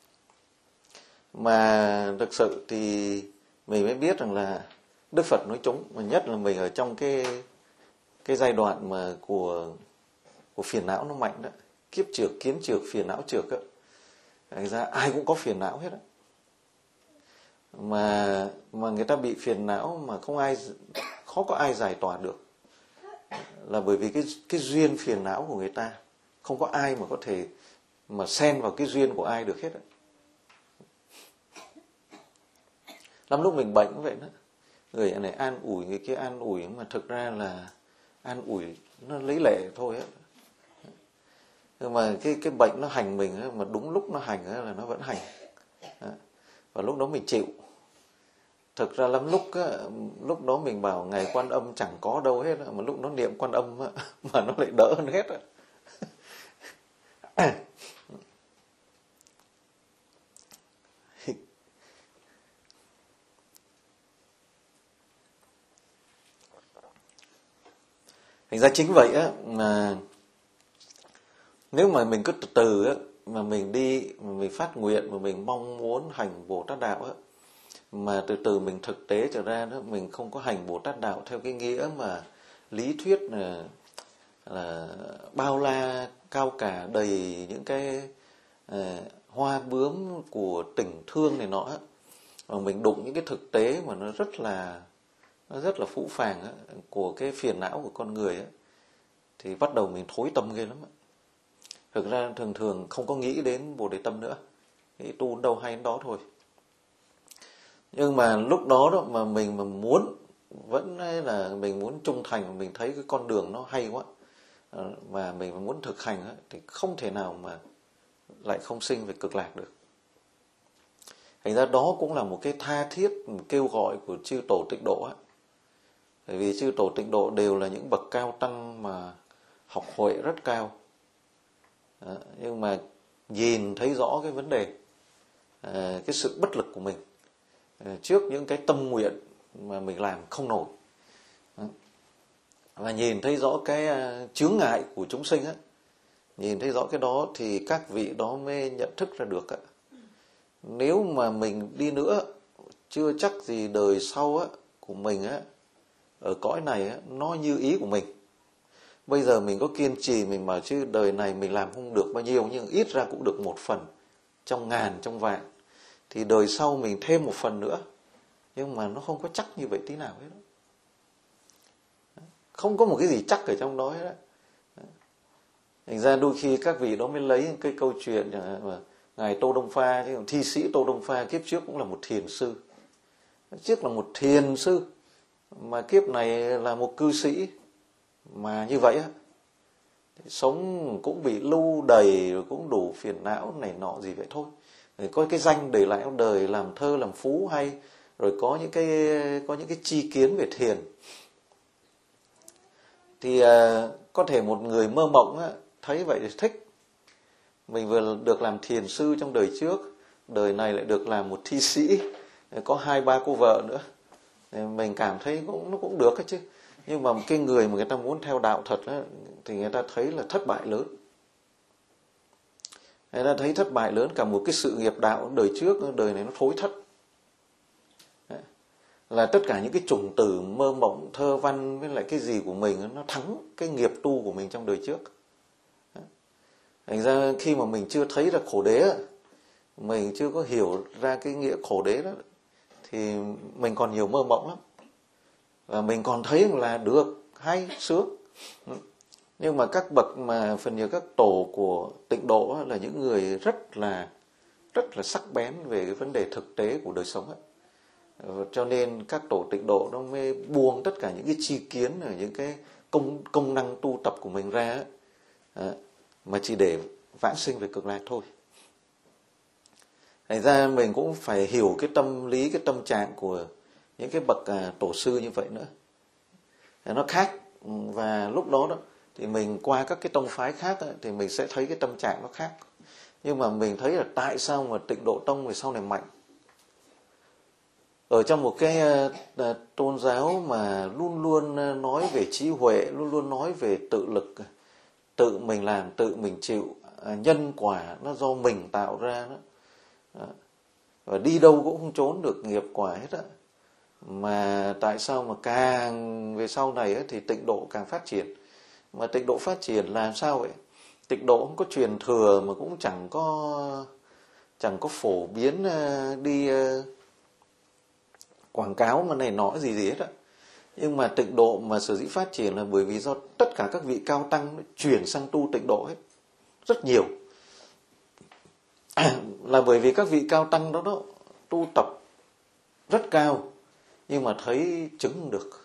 Mà thực sự thì mình mới biết rằng là Đức Phật nói chúng, mà nhất là mình ở trong cái cái giai đoạn mà của của phiền não nó mạnh đó, kiếp trược, kiến trược, phiền não trược á, thành ra ai cũng có phiền não hết á. Mà mà người ta bị phiền não mà không ai, khó có ai giải tỏa được, là bởi vì cái cái duyên phiền não của người ta, không có ai mà có thể mà xen vào cái duyên của ai được hết á. Lắm lúc mình bệnh cũng vậy đó, người này an ủi, người kia an ủi, mà thực ra là an ủi nó lấy lệ thôi á. Nhưng mà cái cái bệnh nó hành mình ấy, mà đúng lúc nó hành ấy, là nó vẫn hành. Và lúc đó mình chịu. Thực ra lắm lúc á, lúc đó mình bảo ngày Quan Âm chẳng có đâu hết á, mà lúc nó niệm Quan Âm á, mà nó lại đỡ hơn hết á. Thành ra chính vậy á, mà nếu mà mình cứ từ từ á, mà mình đi, mà mình phát nguyện, mà mình mong muốn hành Bồ Tát đạo á, mà từ từ mình thực tế trở ra đó, mình không có hành Bồ Tát đạo theo cái nghĩa mà lý thuyết là, là bao la cao cả, đầy những cái à, hoa bướm của tình thương này nọ á, mà mình đụng những cái thực tế mà nó rất là nó rất là phũ phàng á, của cái phiền não của con người á, thì bắt đầu mình thối tâm ghê lắm á. Thực ra thường thường không có nghĩ đến Bồ Đề tâm nữa, nghĩ tu đâu hay đến đó thôi. Nhưng mà lúc đó đó mà mình mà muốn, vẫn là mình muốn trung thành, mình thấy cái con đường nó hay quá, mà mình muốn thực hành á, thì không thể nào mà lại không sinh về cực lạc được. Thành ra đó cũng là một cái tha thiết, một kêu gọi của chư tổ tịnh độ á. Bởi vì chư tổ tịnh độ đều là những bậc cao tăng mà học huệ rất cao. Đó, nhưng mà nhìn thấy rõ cái vấn đề, à, cái sự bất lực của mình à, trước những cái tâm nguyện mà mình làm không nổi. Đó. Và nhìn thấy rõ cái uh, chướng ngại của chúng sinh á, nhìn thấy rõ cái đó thì các vị đó mới nhận thức ra được ạ. Nếu mà mình đi nữa, chưa chắc gì đời sau á, của mình á, ở cõi này á, nó như ý của mình. Bây giờ mình có kiên trì, mình bảo chứ đời này mình làm không được bao nhiêu, nhưng ít ra cũng được một phần trong ngàn, trong vạn. Thì đời sau mình thêm một phần nữa, nhưng mà nó không có chắc như vậy tí nào hết. Không có một cái gì chắc ở trong đó hết. Thành ra đôi khi các vị đó mới lấy cái câu chuyện mà Ngài Tô Đông Pha, chứ thi sĩ Tô Đông Pha kiếp trước cũng là một thiền sư. Trước là một thiền sư, mà kiếp này là một cư sĩ. Mà như vậy á, sống cũng bị lưu đày, rồi cũng đủ phiền não này nọ gì vậy thôi. Rồi có cái danh để lại đời làm thơ làm phú hay, rồi có những cái có những cái chi kiến về thiền. Thì à, có thể một người mơ mộng á, thấy vậy thì thích. Mình vừa được làm thiền sư trong đời trước, đời này lại được làm một thi sĩ, có hai ba cô vợ nữa. Mình cảm thấy cũng nó cũng được ấy chứ. Nhưng mà cái người mà người ta muốn theo đạo thật á, thì người ta thấy là thất bại lớn. Người ta thấy thất bại lớn, cả một cái sự nghiệp đạo đời trước, đời này nó thối thất. Là tất cả những cái chủng tử mơ mộng, thơ văn với lại cái gì của mình, nó thắng cái nghiệp tu của mình trong đời trước. Thành ra khi mà mình chưa thấy ra khổ đế, mình chưa có hiểu ra cái nghĩa khổ đế đó, thì mình còn nhiều mơ mộng lắm. Và mình còn thấy là được, hay, sướng. Nhưng mà các bậc mà phần nhiều các tổ của tịnh độ là những người rất là rất là sắc bén về cái vấn đề thực tế của đời sống ấy. Cho nên các tổ tịnh độ nó mới buông tất cả những cái chi kiến, những cái công công năng tu tập của mình ra ấy, mà chỉ để vãng sinh về cực lạc thôi. Thành ra mình cũng phải hiểu cái tâm lý, cái tâm trạng của những cái bậc à, tổ sư như vậy nữa. Nó khác, và lúc đó đó thì mình qua các cái tông phái khác ấy, thì mình sẽ thấy cái tâm trạng nó khác. Nhưng mà mình thấy là tại sao mà Tịnh Độ Tông về sau này mạnh. Ở trong một cái uh, tôn giáo mà luôn luôn nói về trí huệ, luôn luôn nói về tự lực, tự mình làm, tự mình chịu, uh, nhân quả nó do mình tạo ra đó. Uh, và đi đâu cũng không trốn được nghiệp quả hết á. Mà tại sao mà càng về sau này ấy, thì tịnh độ càng phát triển. Mà tịnh độ phát triển làm sao vậy? Tịnh độ không có truyền thừa, mà cũng chẳng có chẳng có phổ biến uh, đi uh, quảng cáo mà này nọ gì gì hết á. Nhưng mà tịnh độ mà sở dĩ phát triển là bởi vì do tất cả các vị cao tăng chuyển sang tu tịnh độ hết. Rất nhiều. Là bởi vì các vị cao tăng đó, đó tu tập rất cao, nhưng mà thấy chứng không được.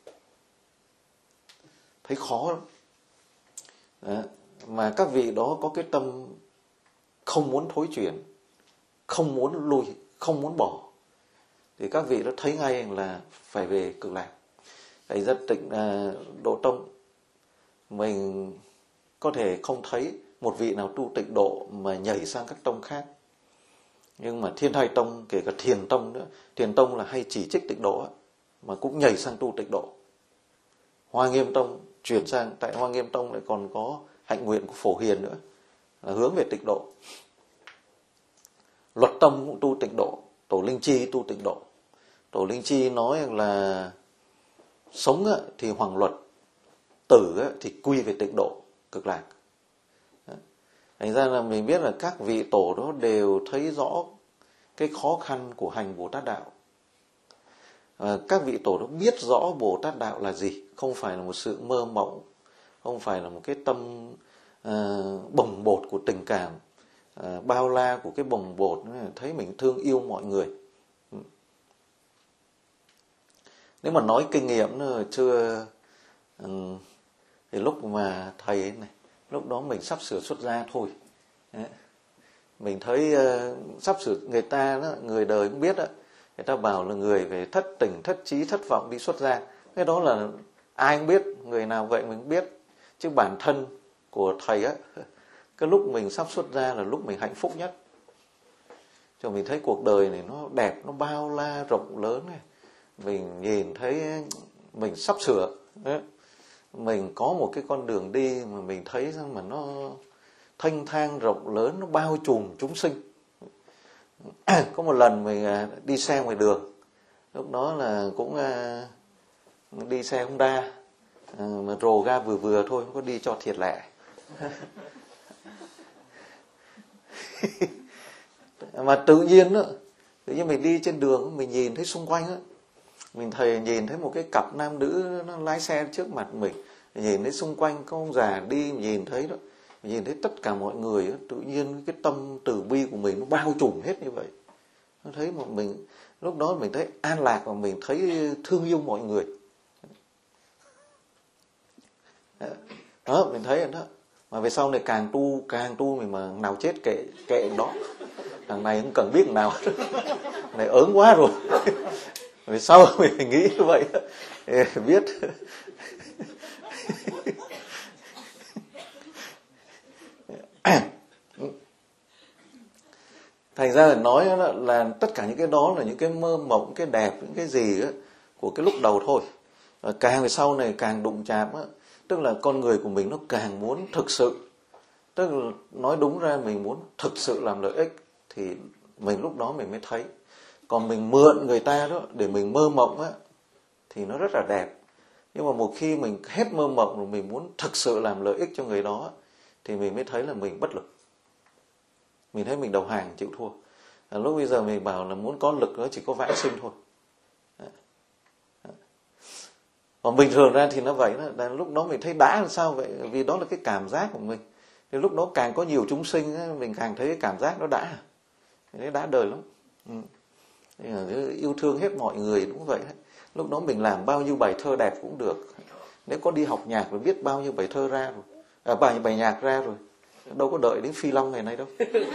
Thấy khó lắm. Đó. Mà các vị đó có cái tâm không muốn thối chuyển, không muốn lui, không muốn bỏ. Thì các vị đó thấy ngay là phải về cực lạc. Tại rất tịnh uh, độ tông, mình có thể không thấy một vị nào tu tịnh độ mà nhảy sang các tông khác. Nhưng mà Thiên Thai Tông, kể cả Thiền Tông nữa, Thiền Tông là hay chỉ trích tịnh độ, mà cũng nhảy sang tu tịnh độ. Hoa Nghiêm Tông chuyển sang, tại Hoa Nghiêm Tông lại còn có hạnh nguyện của Phổ Hiền nữa, là hướng về tịnh độ. Luật Tông cũng tu tịnh độ, Tổ Linh Chi tu tịnh độ. Tổ Linh Chi nói là sống thì hoàng luật, tử thì quy về tịnh độ, cực lạc. Thành ra là mình biết là các vị tổ đó đều thấy rõ cái khó khăn của hành Bồ Tát Đạo. À, các vị tổ đó biết rõ Bồ Tát Đạo là gì, không phải là một sự mơ mộng, không phải là một cái tâm uh, bồng bột của tình cảm, uh, bao la của cái bồng bột, thấy mình thương yêu mọi người. Nếu mà nói kinh nghiệm nữa, chưa um, thì lúc mà thầy ấy này, lúc đó mình sắp sửa xuất gia thôi. Đấy. Mình thấy uh, sắp sửa, người ta đó, người đời cũng biết đó, người ta bảo là người về thất tình, thất trí, thất vọng đi xuất gia. Cái đó là ai cũng biết, người nào vậy mình biết. Chứ bản thân của thầy á, cái lúc mình sắp xuất gia là lúc mình hạnh phúc nhất. Cho mình thấy cuộc đời này nó đẹp, nó bao la, rộng lớn này. Mình nhìn thấy mình sắp sửa. Đấy. Mình có một cái con đường đi mà mình thấy rằng mà nó thanh thang rộng lớn, nó bao trùm chúng sinh. Có một lần mình đi xe ngoài đường, lúc đó là cũng đi xe Honda, mà rồ ga vừa vừa thôi, không có đi cho thiệt lẹ. Mà tự nhiên đó, tự nhiên mình đi trên đường, mình nhìn thấy xung quanh đó, mình thầy nhìn thấy một cái cặp nam nữ nó lái xe trước mặt mình, mình nhìn thấy xung quanh có ông già đi, mình nhìn thấy đó, mình nhìn thấy tất cả mọi người đó, tự nhiên cái tâm từ bi của mình nó bao trùm hết như vậy. Nó thấy mà mình lúc đó mình thấy an lạc và mình thấy thương yêu mọi người. Đó, mình thấy rồi đó. Mà về sau này càng tu càng tu mình mà nào chết kệ kệ đó, thằng này không cần biết nào, này ớn quá rồi. Về sau mình nghĩ như vậy biết. Thành ra là nói là, là tất cả những cái đó là những cái mơ mộng, cái đẹp, những cái gì đó, của cái lúc đầu thôi. Và càng về sau này càng đụng chạm á, tức là con người của mình nó càng muốn thực sự, tức là nói đúng ra mình muốn thực sự làm lợi ích, thì mình lúc đó mình mới thấy. Còn mình mượn người ta đó để mình mơ mộng á, thì nó rất là đẹp. Nhưng mà một khi mình hết mơ mộng rồi mình muốn thực sự làm lợi ích cho người đó, thì mình mới thấy là mình bất lực. Mình thấy mình đầu hàng, chịu thua. À, lúc bây giờ mình bảo là muốn có lực nó chỉ có vãng sinh thôi. Còn bình thường ra thì nó vậy đó. Lúc đó mình thấy đã làm sao vậy? Vì đó là cái cảm giác của mình. Thì lúc đó càng có nhiều chúng sinh, mình càng thấy cái cảm giác nó đã. Nó đã đời lắm. Ừ. Yêu thương hết mọi người đúng vậy. Lúc đó mình làm bao nhiêu bài thơ đẹp cũng được. Nếu có đi học nhạc rồi viết bao nhiêu bài thơ ra rồi, à, bài, bài nhạc ra rồi, đâu có đợi đến Phi Long ngày nay đâu.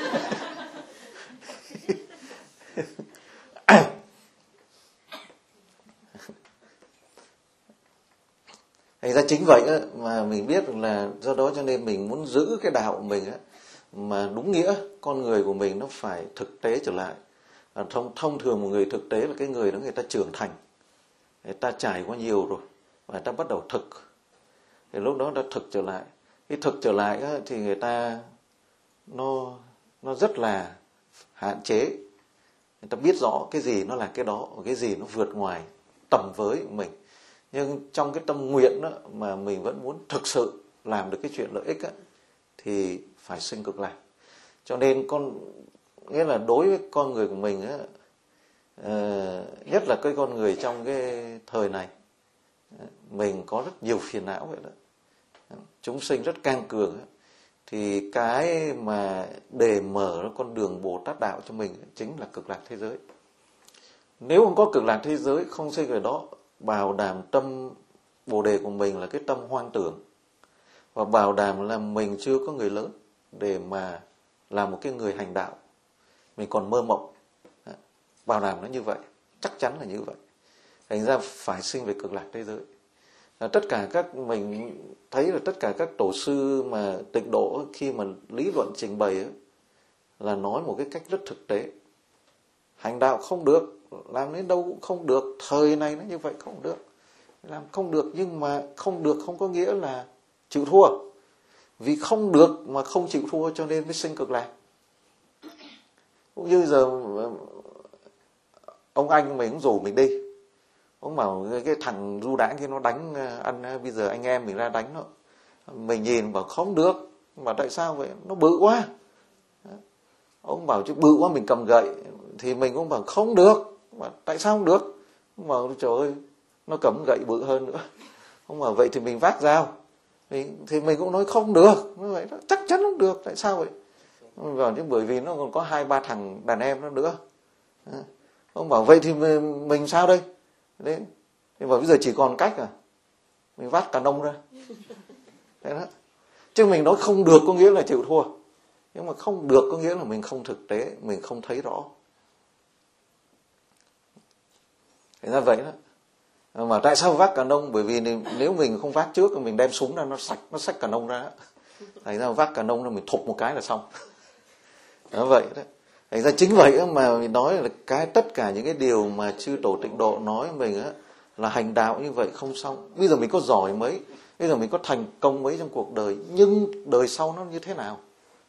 Thành ra chính vậy á, mà mình biết là do đó cho nên mình muốn giữ cái đạo của mình á, mà đúng nghĩa con người của mình nó phải thực tế trở lại. À, thông, thông thường một người thực tế là cái người đó người ta trưởng thành, người ta trải qua nhiều rồi và người ta bắt đầu thực. Thì lúc đó đã thực trở lại. Cái thực trở lại á, thì người ta nó nó rất là hạn chế. Người ta biết rõ cái gì nó là cái đó, cái gì nó vượt ngoài tầm với của mình. Nhưng trong cái tâm nguyện đó, mà mình vẫn muốn thực sự làm được cái chuyện lợi ích á, thì phải sinh cực lạc. Cho nên con nghĩa là đối với con người của mình á, uh, nhất là cái con người trong cái thời này, mình có rất nhiều phiền não vậy đó. Chúng sinh rất can cường á. Thì cái mà để mở ra con đường Bồ Tát đạo cho mình chính là cực lạc thế giới. Nếu không có cực lạc thế giới, không sinh về đó, bảo đảm tâm Bồ đề của mình là cái tâm hoang tưởng, và bảo đảm là mình chưa có người lớn để mà làm một cái người hành đạo, mình còn mơ mộng. Bảo đảm nó như vậy, chắc chắn là như vậy. Thành ra phải sinh về cực lạc thế giới. Tất cả các mình thấy là tất cả các tổ sư mà tịnh độ khi mà lý luận trình bày ấy, là nói một cái cách rất thực tế. Hành đạo không được, làm đến đâu cũng không được, thời này nó như vậy không được. Làm không được, nhưng mà không được không có nghĩa là chịu thua. Vì không được mà không chịu thua cho nên mới sinh cực lạc. Cũng như giờ ông anh mình cũng rủ mình đi, ông bảo cái thằng du đãng kia nó đánh ăn, bây giờ anh em mình ra đánh nó. Mình nhìn bảo không được, mà tại sao vậy? Nó bự quá. Ông bảo chứ bự quá mình cầm gậy, thì mình cũng bảo không được, mà tại sao không được? Ông bảo trời ơi, nó cầm gậy bự hơn nữa. Ông bảo vậy thì mình vác dao. Thì mình cũng nói không được, vậy đó, chắc chắn không được, tại sao vậy? Ông bảo chứ bởi vì nó còn có hai ba thằng đàn em nó nữa. Ông bảo vậy thì mình, mình sao đây? Đấy. Thì bảo bây giờ chỉ còn cách à, mình vác cả nông ra. Thế đó. Chứ mình nói không được có nghĩa là chịu thua. Nhưng mà không được có nghĩa là mình không thực tế, mình không thấy rõ. Thế ra vậy đó. Mà tại sao vác cả nông? Bởi vì nếu mình không vác trước, mình đem súng ra nó sạch, nó xách cả nông ra. Thành ra vác cả nông ra mình thục một cái là xong. Đó vậy đó. Thành ra chính vậy mà mình nói là cái tất cả những cái điều mà chư tổ tịnh độ nói mình á, là hành đạo như vậy không xong. Bây giờ mình có giỏi mấy, bây giờ mình có thành công mấy trong cuộc đời, nhưng đời sau nó như thế nào?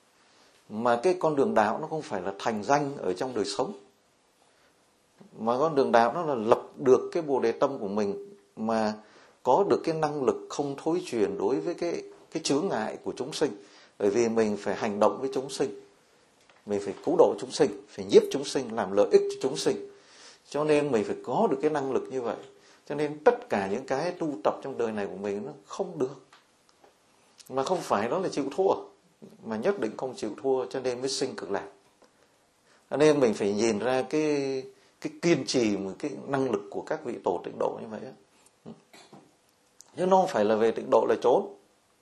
Mà cái con đường đạo nó không phải là thành danh ở trong đời sống, mà con đường đạo nó là lập được cái bồ đề tâm của mình, mà có được cái năng lực không thối chuyển đối với cái cái chướng ngại của chúng sinh. Bởi vì mình phải hành động với chúng sinh, mình phải cứu độ chúng sinh, phải nhiếp chúng sinh, làm lợi ích cho chúng sinh. Cho nên mình phải có được cái năng lực như vậy. Cho nên tất cả những cái tu tập trong đời này của mình nó không được. Mà không phải đó là chịu thua, mà nhất định không chịu thua, cho nên mới sinh cực lạc. Cho nên mình phải nhìn ra cái cái kiên trì, cái năng lực của các vị tổ tịnh độ như vậy. Nhưng nó không phải là về tịnh độ là trốn,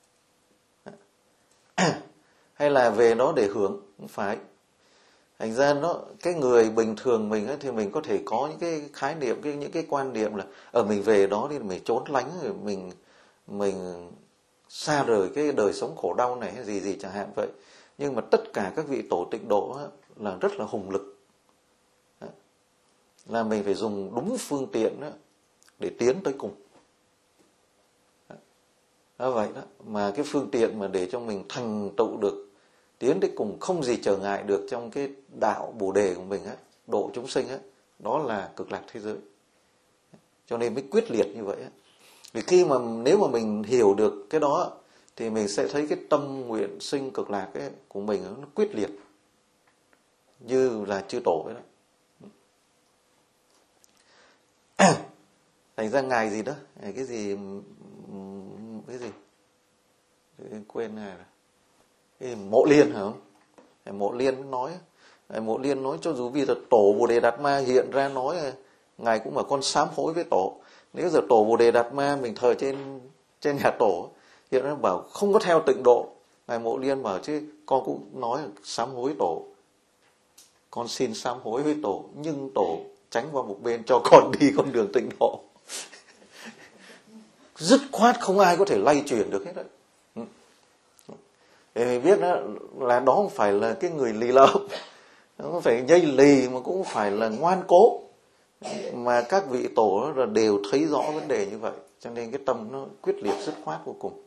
hay là về đó để hưởng, không phải. Thành ra nó, cái người bình thường mình ấy, thì mình có thể có những cái khái niệm, cái những cái quan niệm là ở mình về đó thì mình trốn lánh, rồi mình mình xa rời cái đời sống khổ đau này hay gì gì chẳng hạn vậy. Nhưng mà tất cả các vị tổ tịnh độ ấy, là rất là hùng lực, là mình phải dùng đúng phương tiện đó để tiến tới cùng. Đó vậy đó, mà cái phương tiện mà để cho mình thành tựu được, tiến tới cùng, không gì trở ngại được trong cái đạo bồ đề của mình á, độ chúng sinh á, đó là cực lạc thế giới. Cho nên mới quyết liệt như vậy á. Vì khi mà nếu mà mình hiểu được cái đó thì mình sẽ thấy cái tâm nguyện sinh cực lạc ấy của mình nó quyết liệt như là chư tổ vậy đó. Thành ra ngài gì đó, cái gì cái gì quên ngài rồi, cái Mộ Liên hả không? Mộ Liên nói, Mộ Liên nói cho dù vì là tổ Bồ Đề Đạt Ma hiện ra nói, ngài cũng bảo con sám hối với tổ. Nếu giờ tổ Bồ Đề Đạt Ma mình thờ trên trên nhà tổ, hiện ra bảo không có theo tịnh độ, ngài Mộ Liên bảo chứ con cũng nói sám hối tổ, con xin sám hối với tổ, nhưng tổ tránh qua một bên cho con đi con đường tịnh độ. Dứt khoát không ai có thể lay chuyển được hết đấy. Để mình biết đó, là đó không phải là cái người lì lợm, nó không phải dây lì, mà cũng phải là ngoan cố, mà các vị tổ là đều thấy rõ vấn đề như vậy. Cho nên cái tâm nó quyết liệt dứt khoát vô cùng.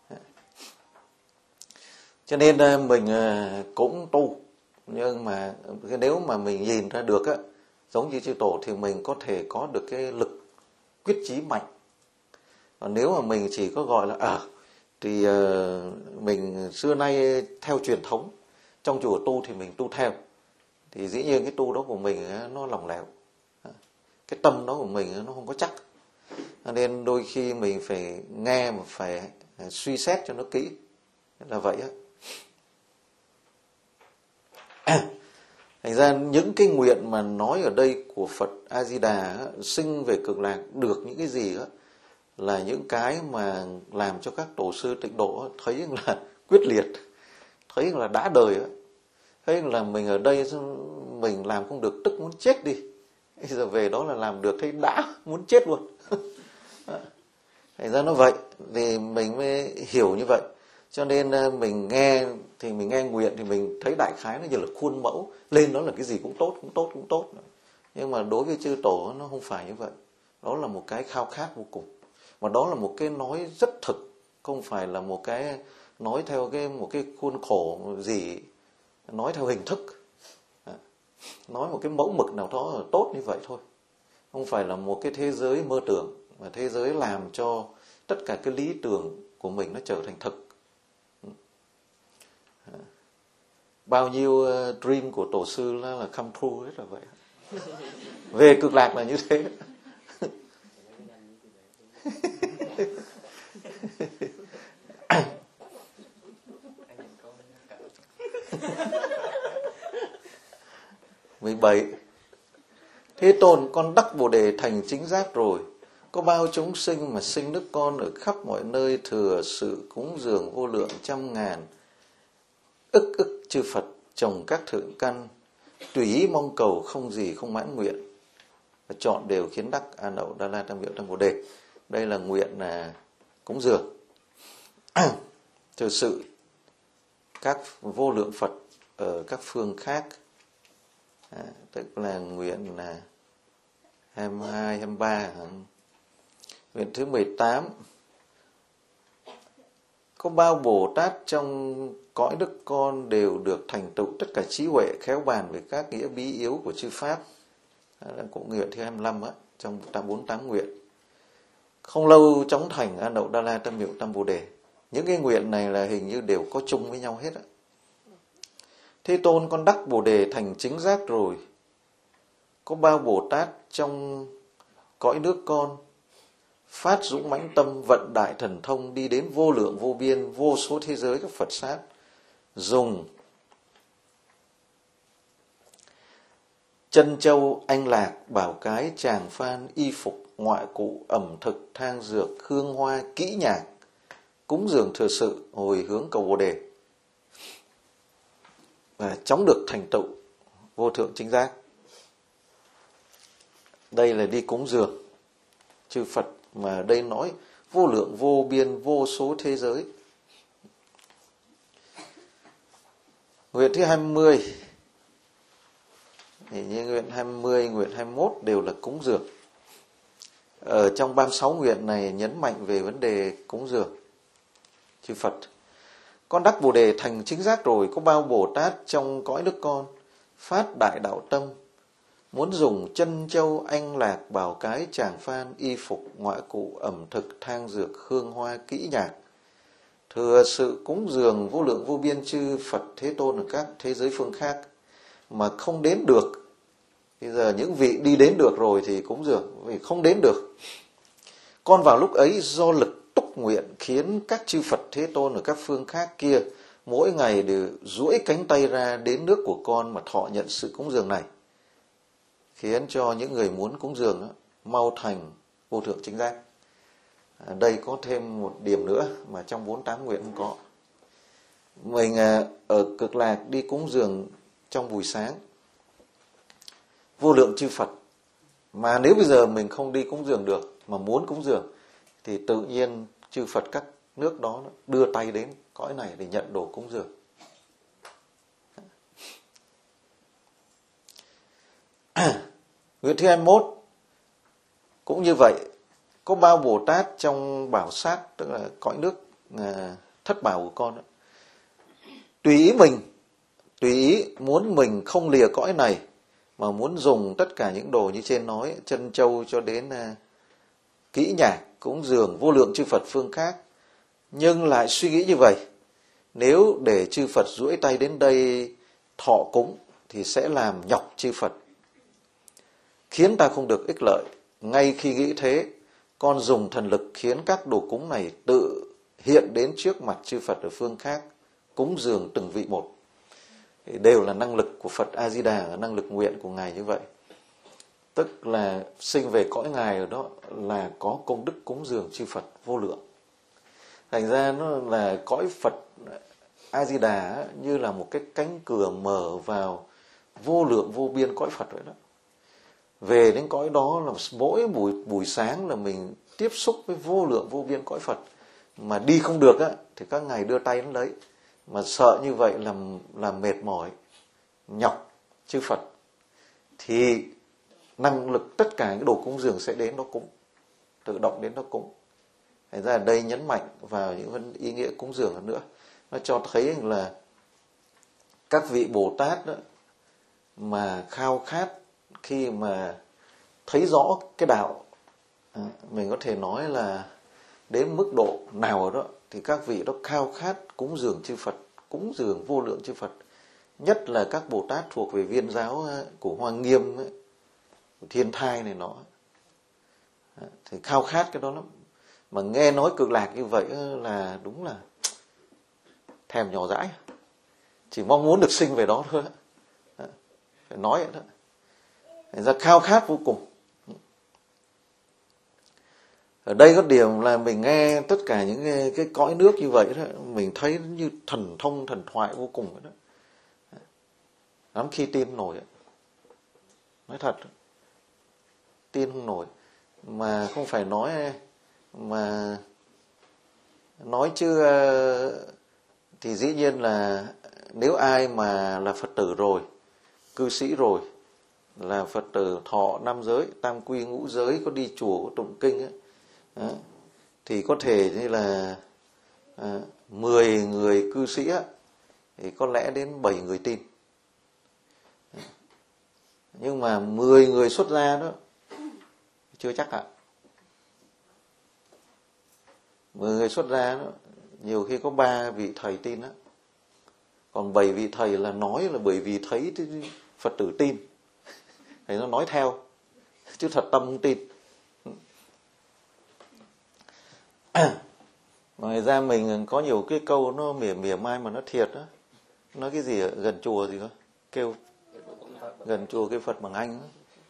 Cho nên mình cũng tu, nhưng mà nếu mà mình nhìn ra được á, giống như chư tổ thì mình có thể có được cái lực quyết chí mạnh. Còn nếu mà mình chỉ có gọi là ở à, thì uh, mình xưa nay theo truyền thống, trong chùa tu thì mình tu theo, thì dĩ nhiên cái tu đó của mình nó lỏng lẻo, cái tâm đó của mình nó không có chắc. Nên đôi khi mình phải nghe mà phải suy xét cho nó kỹ, là vậy á. Thành ra những cái nguyện mà nói ở đây của Phật A Di Đà sinh về cực lạc được những cái gì đó, là những cái mà làm cho các tổ sư tịnh độ thấy là quyết liệt, thấy là đã đời, thấy là mình ở đây mình làm không được tức muốn chết đi, bây giờ về đó là làm được, thấy đã muốn chết luôn. Thành ra nó vậy thì mình mới hiểu như vậy. Cho nên mình nghe thì mình nghe nguyện thì mình thấy đại khái nó như là khuôn mẫu, lên đó là cái gì cũng tốt, cũng tốt, cũng tốt. Nhưng mà đối với chư tổ nó không phải như vậy. Đó là một cái khao khát vô cùng. Mà đó là một cái nói rất thực, không phải là một cái nói theo cái một cái khuôn khổ gì, nói theo hình thức, nói một cái mẫu mực nào đó tốt như vậy thôi. Không phải là một cái thế giới mơ tưởng, mà thế giới làm cho tất cả cái lý tưởng của mình nó trở thành thực. Bao nhiêu dream của tổ sư là, là come true hết là vậy. Về cực lạc là như thế. mười bảy. Thế Tôn, con đắc Bồ Đề thành chính giác rồi, có bao chúng sinh mà sinh đức con ở khắp mọi nơi, thừa sự cúng dường vô lượng trăm ngàn, ức ức chư Phật trồng các thượng căn, tùy ý mong cầu không gì không mãn nguyện, và chọn đều khiến đắc A Đậu Đa La Tam Miệu Tam Bồ Đề. Đây là nguyện là cúng dường. Thực sự các vô lượng Phật ở các phương khác, à, tức là nguyện là hai mươi hai, hai mươi ba. Nguyện thứ mười tám, có bao Bồ Tát trong cõi đức con đều được thành tựu tất cả trí huệ khéo bàn về các nghĩa bí yếu của chư Pháp. Đó là cũng nguyện thứ hai mươi lăm á, trong tám bốn tám nguyện. Không lâu chóng thành A Nậu Đa La Tâm Miệu Tâm Bồ Đề. Những cái nguyện này là hình như đều có chung với nhau hết á. Thế Tôn, con đắc Bồ Đề thành chính giác rồi, có bao Bồ Tát trong cõi nước con phát dũng mãnh tâm vận đại thần thông đi đến vô lượng vô biên vô số thế giới các Phật sát, dùng chân châu anh lạc bảo cái tràng phan y phục ngoại cụ ẩm thực thang dược hương hoa kỹ nhạc cúng dường thừa sự hồi hướng cầu Bồ Đề và chóng được thành tựu vô thượng chính giác. Đây là đi cúng dường chư Phật, mà đây nói vô lượng vô biên vô số thế giới. Nguyện thứ hai mươi, thì như nguyện hai mươi, nguyện hai mươi mốt đều là cúng dường. Ở trong ba mươi sáu nguyện này nhấn mạnh về vấn đề cúng dường chư Phật. Con đắc Bồ Đề thành chính giác rồi, có bao Bồ Tát trong cõi đức con phát đại đạo tâm, muốn dùng chân châu anh lạc bảo cái tràng phan y phục ngoại cụ ẩm thực thang dược hương hoa kỹ nhạc thừa sự cúng dường vô lượng vô biên chư Phật Thế Tôn ở các thế giới phương khác mà không đến được. Bây giờ những vị đi đến được rồi thì cúng dường, vì không đến được. Con vào lúc ấy do lực túc nguyện khiến các chư Phật Thế Tôn ở các phương khác kia mỗi ngày đều duỗi cánh tay ra đến nước của con mà thọ nhận sự cúng dường này, khiến cho những người muốn cúng dường đó, mau thành vô thượng chính giác. À, đây có thêm một điểm nữa mà trong bốn mươi tám nguyện không có. Mình à, ở Cực Lạc đi cúng dường trong buổi sáng vô lượng chư Phật, mà nếu bây giờ mình không đi cúng dường được mà muốn cúng dường thì tự nhiên chư Phật các nước đó đưa tay đến cõi này để nhận đồ cúng dường. Nguyện thứ hai mươi mốt cũng như vậy, có bao Bồ Tát trong bảo sát, tức là cõi nước à, thất bảo của con đó, tùy ý mình, tùy ý muốn mình không lìa cõi này mà muốn dùng tất cả những đồ như trên nói, chân châu cho đến à, kỹ nhạc cúng dường vô lượng chư Phật phương khác, nhưng lại suy nghĩ như vậy, nếu để chư Phật duỗi tay đến đây thọ cúng thì sẽ làm nhọc chư Phật, khiến ta không được ích lợi. Ngay khi nghĩ thế, con dùng thần lực khiến các đồ cúng này tự hiện đến trước mặt chư Phật ở phương khác, cúng dường từng vị một. Đều là năng lực của Phật A Di Đà, năng lực nguyện của Ngài như vậy. Tức là sinh về cõi Ngài ở đó là có công đức cúng dường chư Phật vô lượng. Thành ra nó là cõi Phật A Di Đà như là một cái cánh cửa mở vào vô lượng vô biên cõi Phật vậy đó. Về đến cõi đó là mỗi buổi buổi sáng là mình tiếp xúc với vô lượng vô biên cõi Phật, mà đi không được á thì các ngài đưa tay đến lấy, mà sợ như vậy làm làm mệt mỏi nhọc chư Phật thì năng lực tất cả những đồ cúng dường sẽ đến đó cúng, tự động đến đó cúng. Thành ra ở đây nhấn mạnh vào những ý nghĩa cúng dường hơn nữa, nó cho thấy là các vị Bồ Tát đó, mà khao khát khi mà thấy rõ cái đạo, mình có thể nói là đến mức độ nào đó thì các vị đó khao khát cúng dường chư Phật, cúng dường vô lượng chư Phật, nhất là các Bồ Tát thuộc về viên giáo của Hoa Nghiêm ấy, của Thiên Thai này nó, thì khao khát cái đó lắm. Mà nghe nói Cực Lạc như vậy là đúng là thèm nhỏ dãi, chỉ mong muốn được sinh về đó thôi, phải nói vậy đó. Thành ra khao khát vô cùng. Ở đây có điểm là mình nghe tất cả những cái, cái cõi nước như vậy đó, mình thấy như thần thông thần thoại vô cùng đó. Lắm khi tin không nổi, nói thật, tin không nổi, mà không phải nói mà nói chứ thì dĩ nhiên là nếu ai mà là Phật tử rồi, cư sĩ rồi, là Phật tử thọ năm giới, tam quy ngũ giới, có đi chùa, có tụng kinh ấy, đó, thì có thể như là à, mười người cư sĩ á, thì có lẽ đến bảy người tin. Nhưng mà mười người xuất gia đó chưa chắc ạ. mười người xuất gia đó nhiều khi có ba vị thầy tin á. Còn bảy vị thầy là nói là bởi vì thấy Phật tử tin thì nó nói theo, chứ thật tâm không tin. Ngoài ra mình có nhiều cái câu nó mỉa mỉa mai mà nó thiệt á. Nói cái gì ở gần chùa gì đó, kêu gần chùa cái Phật bằng Anh đó.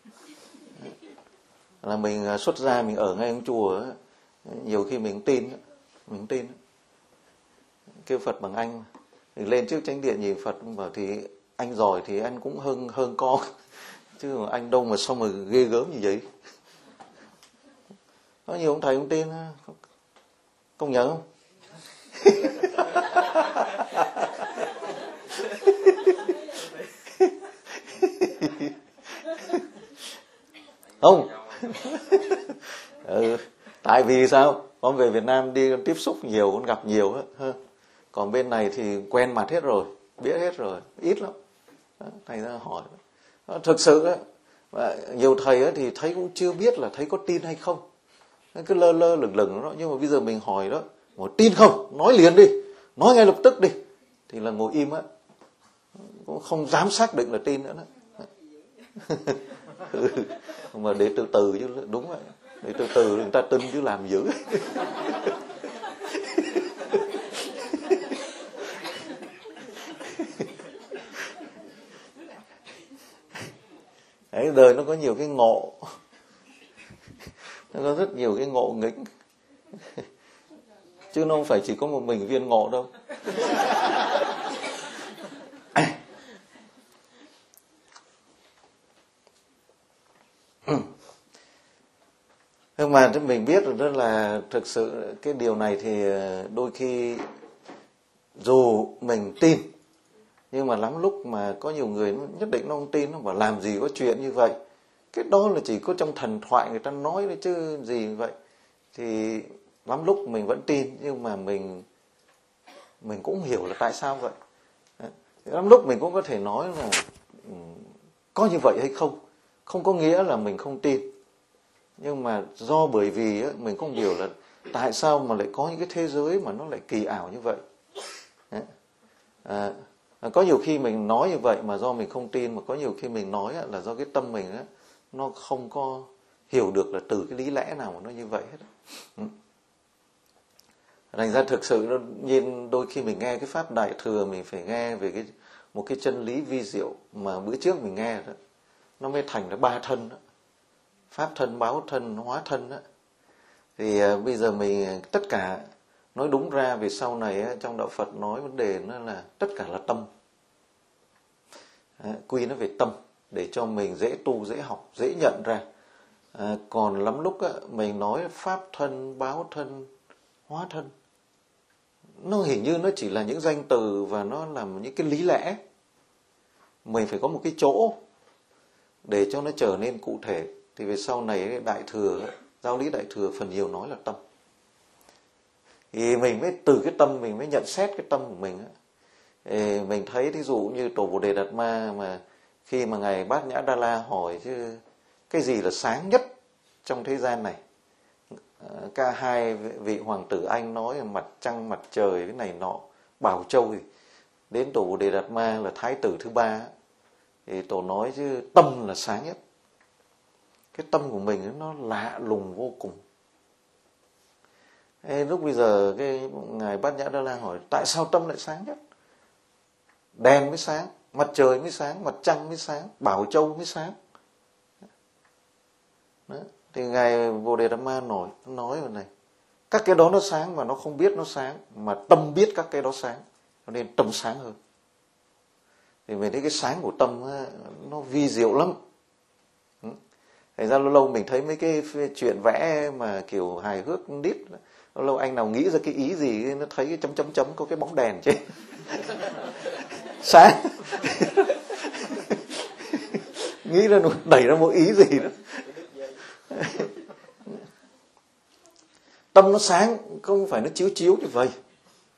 Là mình xuất gia mình ở ngay trong chùa đó. Nhiều khi mình tin mình tin kêu Phật bằng Anh, thì lên trước chánh điện nhìn Phật bảo thì anh giỏi thì anh cũng hơn hơn con, chứ mà anh đâu mà sao mà ghê gớm như vậy. Có nhiều ông thầy ông tin công nhận không? Không. Ừ, tại vì sao? Con về Việt Nam đi con tiếp xúc nhiều, con gặp nhiều á. Còn bên này thì quen mặt hết rồi, biết hết rồi, ít lắm. Đó, thầy ra hỏi. Đó, thực sự á, nhiều thầy á thì thấy cũng chưa biết là thấy có tin hay không. Cứ lơ lơ lửng lửng đó. Nhưng mà bây giờ mình hỏi đó, hỏi tin không? Nói liền đi, nói ngay lập tức đi. Thì là ngồi im á, cũng không dám xác định là tin nữa đó. Ừ, mà để từ từ chứ, đúng vậy. Để từ từ người ta tin chứ làm dữ. Đấy, đời nó có nhiều cái ngộ, nó có rất nhiều cái ngộ nghĩnh, chứ nó không phải chỉ có một mình viên ngộ đâu. Nhưng mà mình biết rồi đó là thực sự cái điều này thì đôi khi dù mình tin, nhưng mà lắm lúc mà có nhiều người nó nhất định nó không tin, nó bảo làm gì có chuyện như vậy. Cái đó là chỉ có trong thần thoại người ta nói đấy chứ gì vậy. Thì lắm lúc mình vẫn tin, nhưng mà mình mình cũng hiểu là tại sao vậy. Đấy. Lắm lúc mình cũng có thể nói là có như vậy hay không, không có nghĩa là mình không tin. Nhưng mà do bởi vì á, mình không hiểu là tại sao mà lại có những cái thế giới mà nó lại kỳ ảo như vậy. Đấy. À, có nhiều khi mình nói như vậy mà do mình không tin, mà có nhiều khi mình nói á, là do cái tâm mình á, nó không có hiểu được là từ cái lý lẽ nào mà nó như vậy hết. Ừ. Thành ra thực sự nó nhìn đôi khi mình nghe cái pháp Đại Thừa mình phải nghe về cái một cái chân lý vi diệu mà bữa trước mình nghe đó, nó mới thành ra ba thân đó. Pháp thân, báo thân, hóa thân đó. Thì uh, bây giờ mình tất cả nói đúng ra về sau này á, trong đạo Phật nói vấn đề nó là tất cả là tâm. À, quy nó về tâm để cho mình dễ tu, dễ học, dễ nhận ra. À, còn lắm lúc á, mình nói pháp thân, báo thân, hóa thân, nó hình như nó chỉ là những danh từ và nó là những cái lý lẽ. Mình phải có một cái chỗ để cho nó trở nên cụ thể. Thì về sau này Đại Thừa, giáo lý Đại Thừa phần nhiều nói là tâm. Thì mình mới từ cái tâm mình mới nhận xét cái tâm của mình. Thì mình thấy thí dụ như Tổ Bồ Đề Đạt Ma mà khi mà Ngài Bát Nhã Đa La hỏi chứ cái gì là sáng nhất trong thế gian này, cả hai vị hoàng tử Anh nói là mặt trăng, mặt trời, cái này nọ, Bảo Châu. Thì đến Tổ Bồ Đề Đạt Ma là thái tử thứ ba, thì Tổ nói chứ tâm là sáng nhất. Cái tâm của mình nó lạ lùng vô cùng. Ê, lúc bây giờ cái Ngài Bát Nhã Đa La hỏi tại sao tâm lại sáng nhất? Đèn mới sáng, mặt trời mới sáng, mặt trăng mới sáng, Bảo Châu mới sáng. Đó. Thì Ngài Bồ Đề Đạt Ma nổi nói về này, các cái đó nó sáng mà nó không biết nó sáng, mà tâm biết các cái đó sáng, cho nên tâm sáng hơn. Thì mình thấy cái sáng của tâm nó vi diệu lắm. Thành ra lâu lâu mình thấy mấy cái chuyện vẽ mà kiểu hài hước nít, lâu lâu anh nào nghĩ ra cái ý gì nó thấy cái chấm chấm chấm có cái bóng đèn trên sáng. Nghĩ ra đẩy ra một ý gì đó. Tâm nó sáng không phải nó chiếu chiếu như vậy.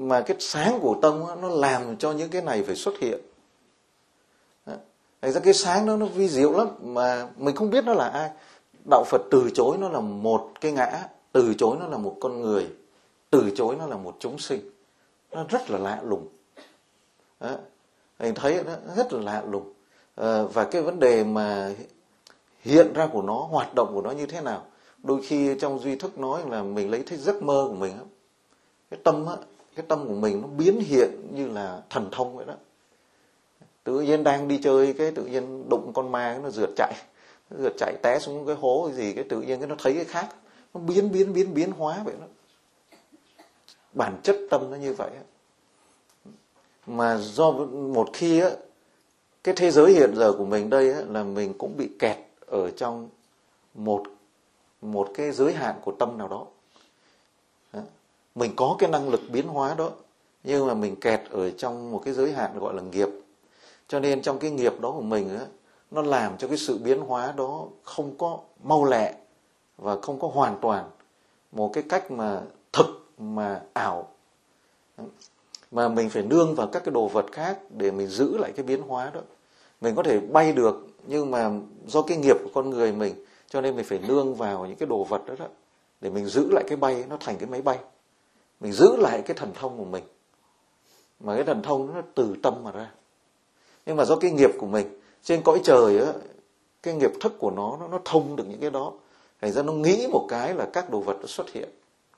mà cái sáng của tâm á, nó làm cho những cái này phải xuất hiện. Thành ra cái sáng đó nó vi diệu lắm mà mình không biết nó là ai. Đạo Phật từ chối nó là một cái ngã, từ chối nó là một con người, từ chối nó là một chúng sinh. Nó rất là lạ lùng. Đó. Mình thấy nó rất là lạ lùng. À, và cái vấn đề mà hiện ra của nó, hoạt động của nó như thế nào. Đôi khi trong duy thức nói là mình lấy thấy giấc mơ của mình. Cái tâm á, cái tâm của mình nó biến hiện như là thần thông vậy đó. Tự nhiên đang đi chơi cái tự nhiên đụng con ma nó rượt chạy, nó rượt chạy té xuống cái hố cái gì cái tự nhiên cái nó thấy cái khác, nó biến biến biến biến hóa vậy đó. Bản chất tâm nó như vậy á. Mà do một khi á, cái thế giới hiện giờ của mình đây á, là mình cũng bị kẹt ở trong một một cái giới hạn của tâm nào đó. Đó. Mình có cái năng lực biến hóa đó, nhưng mà mình kẹt ở trong một cái giới hạn gọi là nghiệp. Cho nên trong cái nghiệp đó của mình á, nó làm cho cái sự biến hóa đó không có mau lẹ và không có hoàn toàn một cái cách mà thực mà ảo. Mà mình phải nương vào các cái đồ vật khác để mình giữ lại cái biến hóa đó. Mình có thể bay được, nhưng mà do cái nghiệp của con người mình, cho nên mình phải nương vào những cái đồ vật đó, đó để mình giữ lại cái bay, nó thành cái máy bay. Mình giữ lại cái thần thông của mình. Mà cái thần thông nó từ tâm mà ra. Nhưng mà do cái nghiệp của mình, trên cõi trời á, cái nghiệp thức của nó, nó, nó thông được những cái đó. Thành ra nó nghĩ một cái là các đồ vật nó xuất hiện.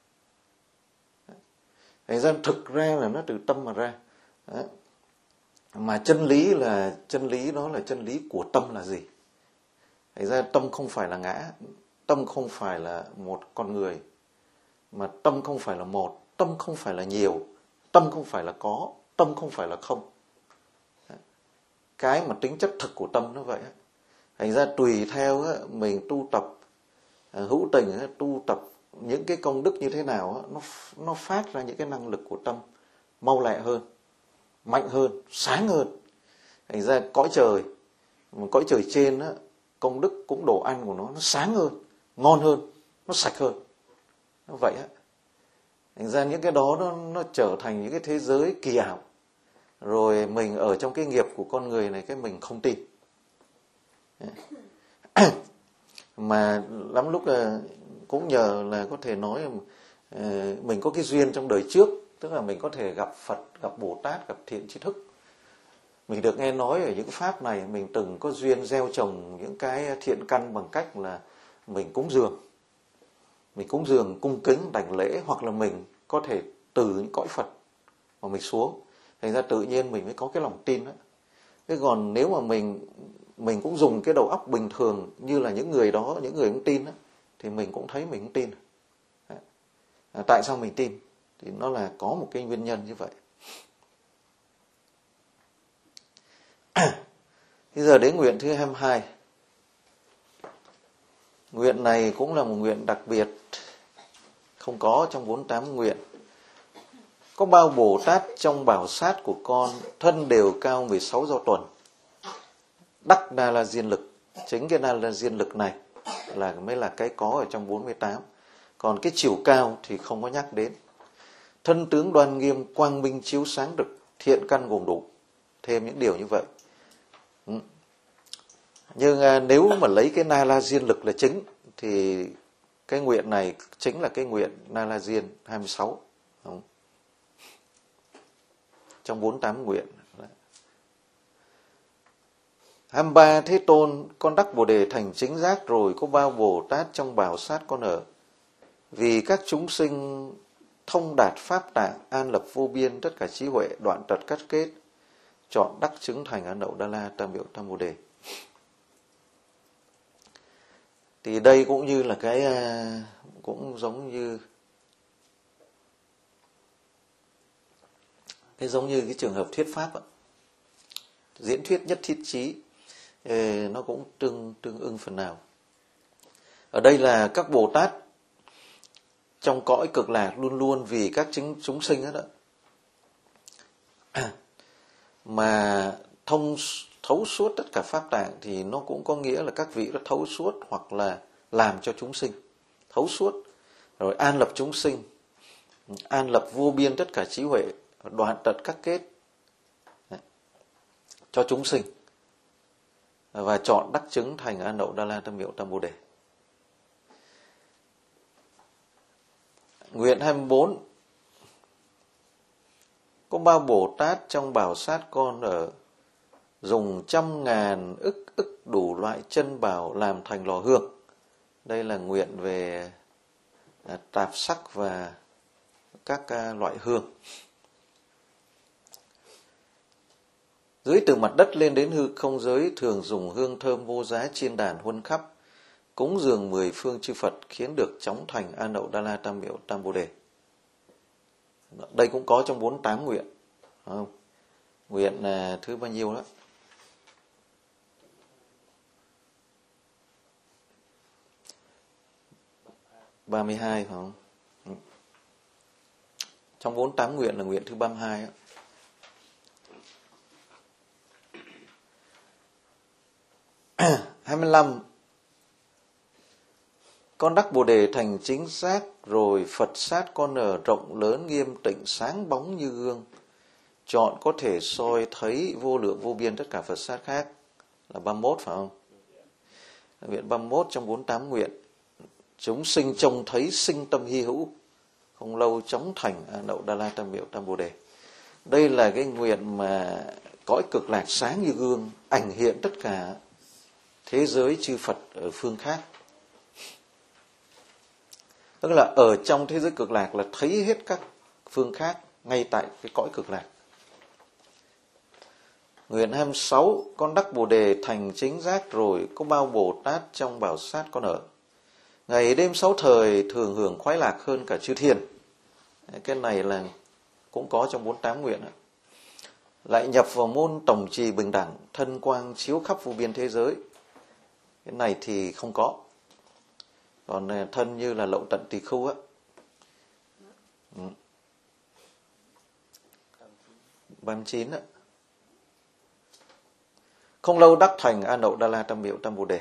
Thành ra thực ra là nó từ tâm mà ra. Đó. Mà chân lý là chân lý đó là chân lý của tâm là gì? Thành ra tâm không phải là ngã, tâm không phải là một con người, mà tâm không phải là một, tâm không phải là nhiều, tâm không phải là có, tâm không phải là không. Cái mà tính chất thực của tâm nó vậy. Thành ra tùy theo mình tu tập hữu tình, tu tập những cái công đức như thế nào, nó nó phát ra những cái năng lực của tâm mau lẹ hơn, mạnh hơn, sáng hơn. Thành ra cõi trời, cõi trời trên á, công đức cũng đồ ăn của nó nó sáng hơn, ngon hơn, nó sạch hơn. Nó vậy á. Thành ra những cái đó nó, nó trở thành những cái thế giới kỳ ảo. Rồi mình ở trong cái nghiệp của con người này, cái mình không tin. Mà lắm lúc cũng nhờ là có thể nói mình có cái duyên trong đời trước, tức là mình có thể gặp Phật, gặp Bồ Tát, gặp thiện tri thức. Mình được nghe nói ở những pháp này, mình từng có duyên gieo trồng những cái thiện căn bằng cách là mình cúng dường. Mình cúng dường, cung kính, đảnh lễ, hoặc là mình có thể từ những cõi Phật mà mình xuống. Thành ra tự nhiên mình mới có cái lòng tin đó. Thế còn nếu mà mình mình cũng dùng cái đầu óc bình thường như là những người đó, những người không tin đó, thì mình cũng thấy mình không tin. À, tại sao mình tin? Thì nó là có một cái nguyên nhân như vậy. Bây giờ đến nguyện thứ hai mươi hai. Nguyện này cũng là một nguyện đặc biệt, không có trong bốn mươi tám nguyện. Có bao Bồ Tát trong bảo sát của con, thân đều cao mười sáu do tuần, đắc Đa La Diên lực. Chính cái Đa La Diên lực này là mới là cái có ở trong bốn mươi tám. Còn cái chiều cao thì không có nhắc đến. Thân tướng đoan nghiêm, quang minh chiếu sáng rực, thiện căn gồm đủ. Thêm những điều như vậy. Nhưng nếu mà lấy cái Na La Diên lực là chính, thì cái nguyện này chính là cái nguyện Na La Diên hai mươi sáu. Đúng. Trong bốn mươi tám nguyện. hai mươi ba. Thế Tôn, con đắc Bồ Đề thành chính giác rồi, có bao Bồ Tát trong bảo sát con ở. Vì các chúng sinh thông đạt pháp tạng, an lập vô biên, tất cả trí huệ, đoạn tật cắt kết, chọn đắc chứng thành Ấn Đậu Đa La Tam Biểu Tam Bồ Đề. Thì đây cũng như là cái, cũng giống như cái giống như cái trường hợp thuyết pháp ấy. Diễn thuyết nhất thiết trí, nó cũng tương tương ưng phần nào. Ở đây là các Bồ Tát trong cõi cực lạc luôn luôn vì các chúng, chúng sinh đó, đó. Mà thông thấu suốt tất cả pháp tạng, thì nó cũng có nghĩa là các vị đã thấu suốt hoặc là làm cho chúng sinh thấu suốt, rồi an lập chúng sinh, an lập vô biên tất cả trí huệ, đoạn tận các kết cho chúng sinh, và chọn đắc chứng thành An Đậu Đa La Tam Miệu Tam Bồ Đề. Nguyện hai mươi bốn. Có bao Bồ Tát trong bảo sát con ở, dùng trăm ngàn ức ức đủ loại chân bảo làm thành lò hương. Đây là nguyện về tạp sắc và các loại hương. Dưới từ mặt đất lên đến hư không giới, thường dùng hương thơm vô giá chiên đàn huân khắp, cúng dường mười phương chư Phật, khiến được chóng thành An Đậu Đa La Tam Miệu Tam Bồ Đề. Đây cũng có trong bốn mươi tám nguyện. Không? Nguyện là thứ bao nhiêu đó? ba mươi hai phải không? Trong bốn mươi tám nguyện là nguyện thứ ba mươi hai đó. hai mươi lăm. Con đắc Bồ Đề thành chính giác, rồi Phật sát con ở rộng lớn nghiêm tịnh sáng bóng như gương, chọn có thể soi thấy vô lượng vô biên tất cả Phật sát khác, là ba mươi mốt phải không? Nguyện ba mươi mốt trong bốn mươi tám nguyện. Chúng sinh trông thấy sinh tâm hy hữu, không lâu chóng thành An Đậu Đa La Tam Miệu Tam Bồ Đề. Đây là cái nguyện mà cõi cực lạc sáng như gương, ảnh hiện tất cả thế giới chư Phật ở phương khác. Tức là ở trong thế giới cực lạc là thấy hết các phương khác ngay tại cái cõi cực lạc. Nguyện hai mươi sáu. Con đắc Bồ Đề thành chính giác, rồi có bao Bồ Tát trong bảo sát con ở, ngày đêm sáu thời thường hưởng khoái lạc hơn cả chư thiên. Cái này là cũng có trong bốn mươi tám nguyện. Lại nhập vào môn tổng trì bình đẳng, thân quang chiếu khắp vô biên thế giới. Cái này thì không có. Còn thân như là lậu tận tỳ khưu á. Ừ. ba mươi chín á. Không lâu đắc thành An Đậu Đa La Tam Miệu Tam Bồ Đề.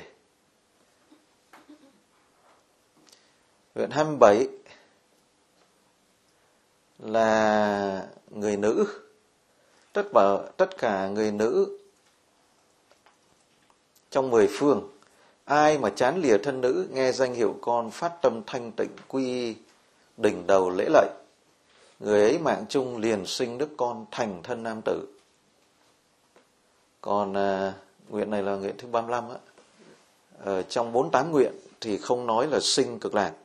Nguyện hai mươi bảy là người nữ. Tất, bảo, tất cả người nữ trong mười phương, ai mà chán lìa thân nữ, nghe danh hiệu con, phát tâm thanh tịnh, quy đỉnh đầu lễ lạy, người ấy mạng chung liền sinh đức con thành thân nam tử. Còn à, nguyện này là nguyện thứ ba mươi lăm á. Ở trong bốn mươi tám nguyện thì không nói là sinh cực lạc.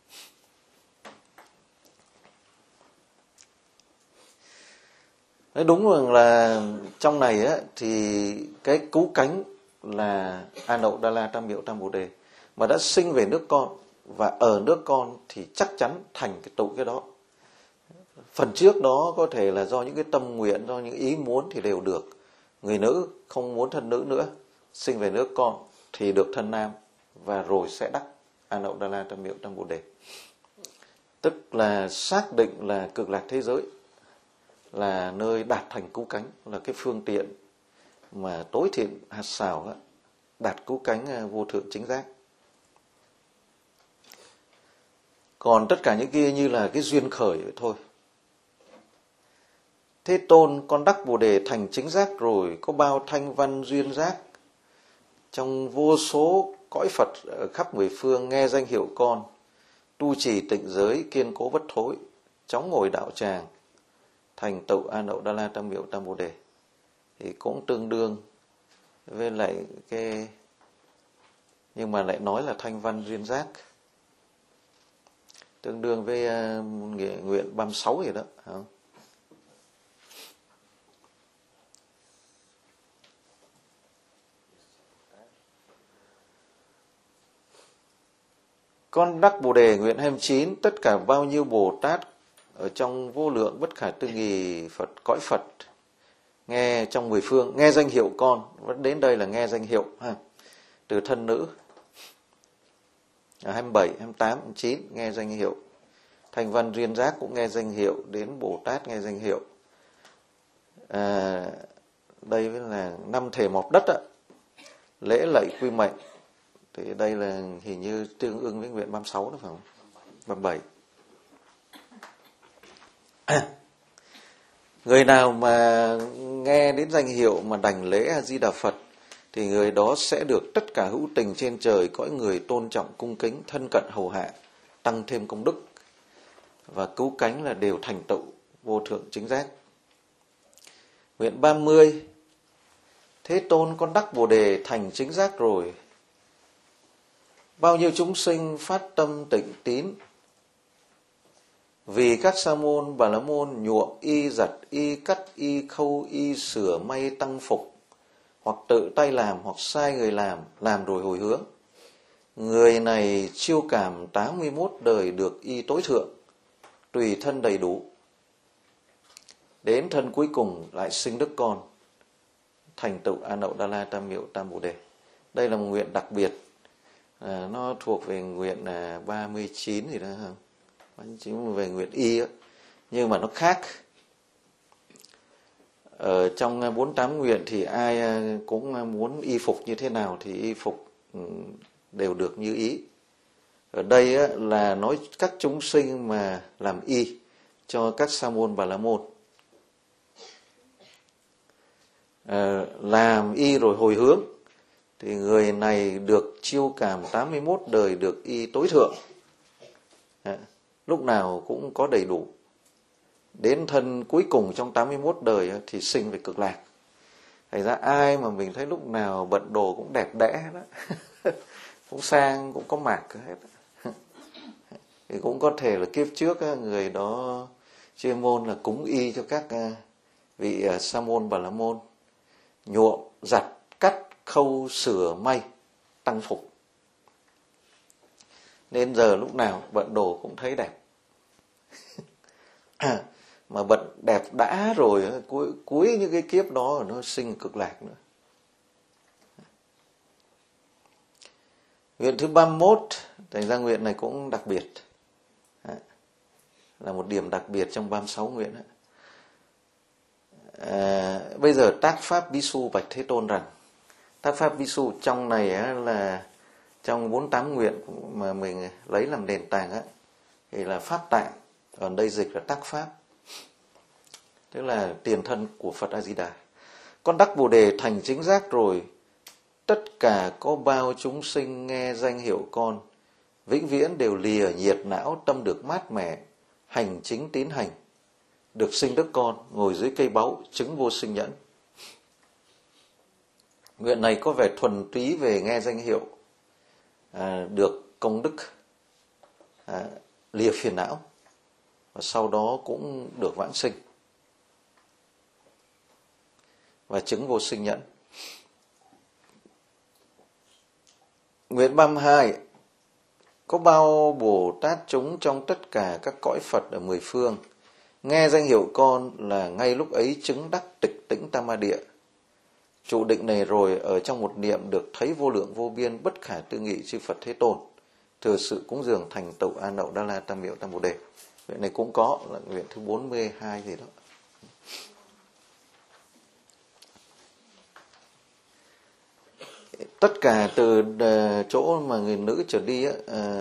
Nói đúng rằng là trong này á, thì cái cứu cánh là An Đậu Đa La Tam Miệu Tam Bồ Đề, mà đã sinh về nước con và ở nước con thì chắc chắn thành cái tụ cái đó. Phần trước đó có thể là do những cái tâm nguyện, do những ý muốn thì đều được. Người nữ không muốn thân nữ nữa, sinh về nước con thì được thân nam, và rồi sẽ đắc An Đậu Đa La Tam Miệu Tam Bồ Đề. Tức là xác định là cực lạc thế giới là nơi đạt thành cứu cánh, là cái phương tiện mà tối thiện hạt xảo đạt cứu cánh vô thượng chính giác. Còn tất cả những kia như là cái duyên khởi vậy thôi. Thế Tôn, con đắc Bồ Đề thành chính giác rồi, có bao thanh văn duyên giác, trong vô số cõi Phật ở khắp mười phương nghe danh hiệu con, tu trì tịnh giới kiên cố bất thối, chóng ngồi đạo tràng, thành tựu An Đậu Đa La Tam Miệu Tam Bồ Đề. Thì cũng tương đương với lại cái, nhưng mà lại nói là thanh văn duyên giác, tương đương với uh, nguyện ba mươi sáu vậy đó, không? Con đắc Bồ Đề nguyện hai mươi chín, tất cả bao nhiêu Bồ Tát ở trong vô lượng bất khả tư nghì Phật cõi Phật nghe trong mười phương nghe danh hiệu con, vẫn đến đây là nghe danh hiệu ha, từ thân nữ. hai mươi bảy, hai mươi tám, hai mươi chín nghe danh hiệu. Thanh văn duyên giác cũng nghe danh hiệu, đến Bồ Tát nghe danh hiệu. À, đây là năm thể mọc đất á, lễ lạy quy mệnh. Thì đây là hình như tương ứng với nguyện ba mươi sáu đó phải không? ba mươi bảy. Người nào mà nghe đến danh hiệu mà đảnh lễ A Di Đà Phật thì người đó sẽ được tất cả hữu tình trên trời cõi người tôn trọng cung kính, thân cận hầu hạ, tăng thêm công đức và cứu cánh là đều thành tựu vô thượng chính giác. Nguyện ba mươi. Thế Tôn con đắc Bồ đề thành chính giác rồi. Bao nhiêu chúng sinh phát tâm tịnh tín, vì các sa môn bà la môn nhuộm y, giặt y, cắt y, khâu y, sửa may tăng phục, hoặc tự tay làm hoặc sai người làm, làm rồi hồi hướng. Người này chiêu cảm tám mươi mốt đời được y tối thượng, tùy thân đầy đủ. Đến thân cuối cùng lại sinh đức con, thành tựu A Nậu Đa La Tam Miệu Tam Bồ Đề. Đây là một nguyện đặc biệt, à, nó thuộc về nguyện là ba mươi chín gì đó không? Chính về nguyện y đó. Nhưng mà nó khác. Ở trong bốn mươi tám nguyện thì ai cũng muốn y phục như thế nào thì y phục đều được như ý. Ở đây là nói các chúng sinh mà làm y cho các sa môn bà la môn, à, làm y rồi hồi hướng thì người này được chiêu cảm tám mươi mốt đời được y tối thượng, à, lúc nào cũng có đầy đủ. Đến thân cuối cùng trong tám mươi mốt đời thì sinh về cực lạc. Thành ra ai mà mình thấy lúc nào bận đồ cũng đẹp đẽ đó, cũng sang, cũng có mạc hết, thì cũng có thể là kiếp trước người đó chuyên môn là cúng y cho các vị sa môn bà la môn, nhuộm, giặt, cắt, khâu, sửa, may, tăng phục, nên giờ lúc nào bận đồ cũng thấy đẹp. Mà bận đẹp đã rồi, cuối, cuối những cái kiếp đó nó sinh cực lạc nữa. Nguyện thứ ba mươi mốt, thành ra nguyện này cũng đặc biệt, là một điểm đặc biệt trong ba mươi sáu nguyện. À, bây giờ tác pháp Bisu bạch Thế Tôn rằng, tác pháp Bisu trong này là trong bốn mươi tám nguyện mà mình lấy làm nền tảng á, thì là pháp tạng, ở đây dịch là tác pháp, tức là tiền thân của Phật A Di Đà. Con đắc Bồ đề thành chính giác rồi, tất cả có bao chúng sinh nghe danh hiệu con, vĩnh viễn đều lìa nhiệt não, tâm được mát mẻ, hành chính tín hành, được sinh đức con, ngồi dưới cây báu, chứng vô sinh nhẫn. Nguyện này có vẻ thuần túy về nghe danh hiệu, à, được công đức, à, lìa phiền não, và sau đó cũng được vãng sinh và chứng vô sinh nhẫn. Nguyện ba mươi hai. Có bao Bồ Tát chúng trong tất cả các cõi Phật ở mười phương, nghe danh hiệu con là ngay lúc ấy chứng đắc tịch tĩnh Tam Ma Địa. Trụ định này rồi ở trong một niệm được thấy vô lượng vô biên bất khả tư nghị chư Phật Thế Tôn, thừa sự cúng dường thành tựu A Nậu Đa La Tam Miệu Tam Bồ Đề. Nguyện này cũng có, là nguyện thứ bốn mươi hai gì đó. Tất cả từ chỗ mà người nữ trở đi á,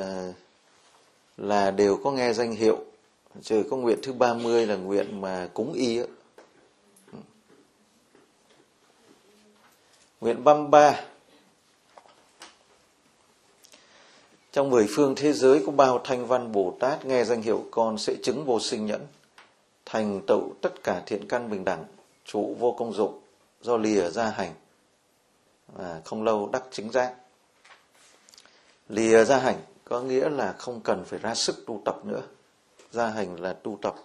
là đều có nghe danh hiệu, trừ có nguyện thứ ba mươi là nguyện mà cúng y á. Nguyện ba mươi ba. Trong mười phương thế giới có bao thanh văn Bồ Tát nghe danh hiệu con sẽ chứng vô sinh nhẫn, thành tựu tất cả thiện căn bình đẳng, trụ vô công dụng, do lìa ra hành, và không lâu đắc chính giác. Lìa ra hành có nghĩa là không cần phải ra sức tu tập nữa. Ra hành là tu tập.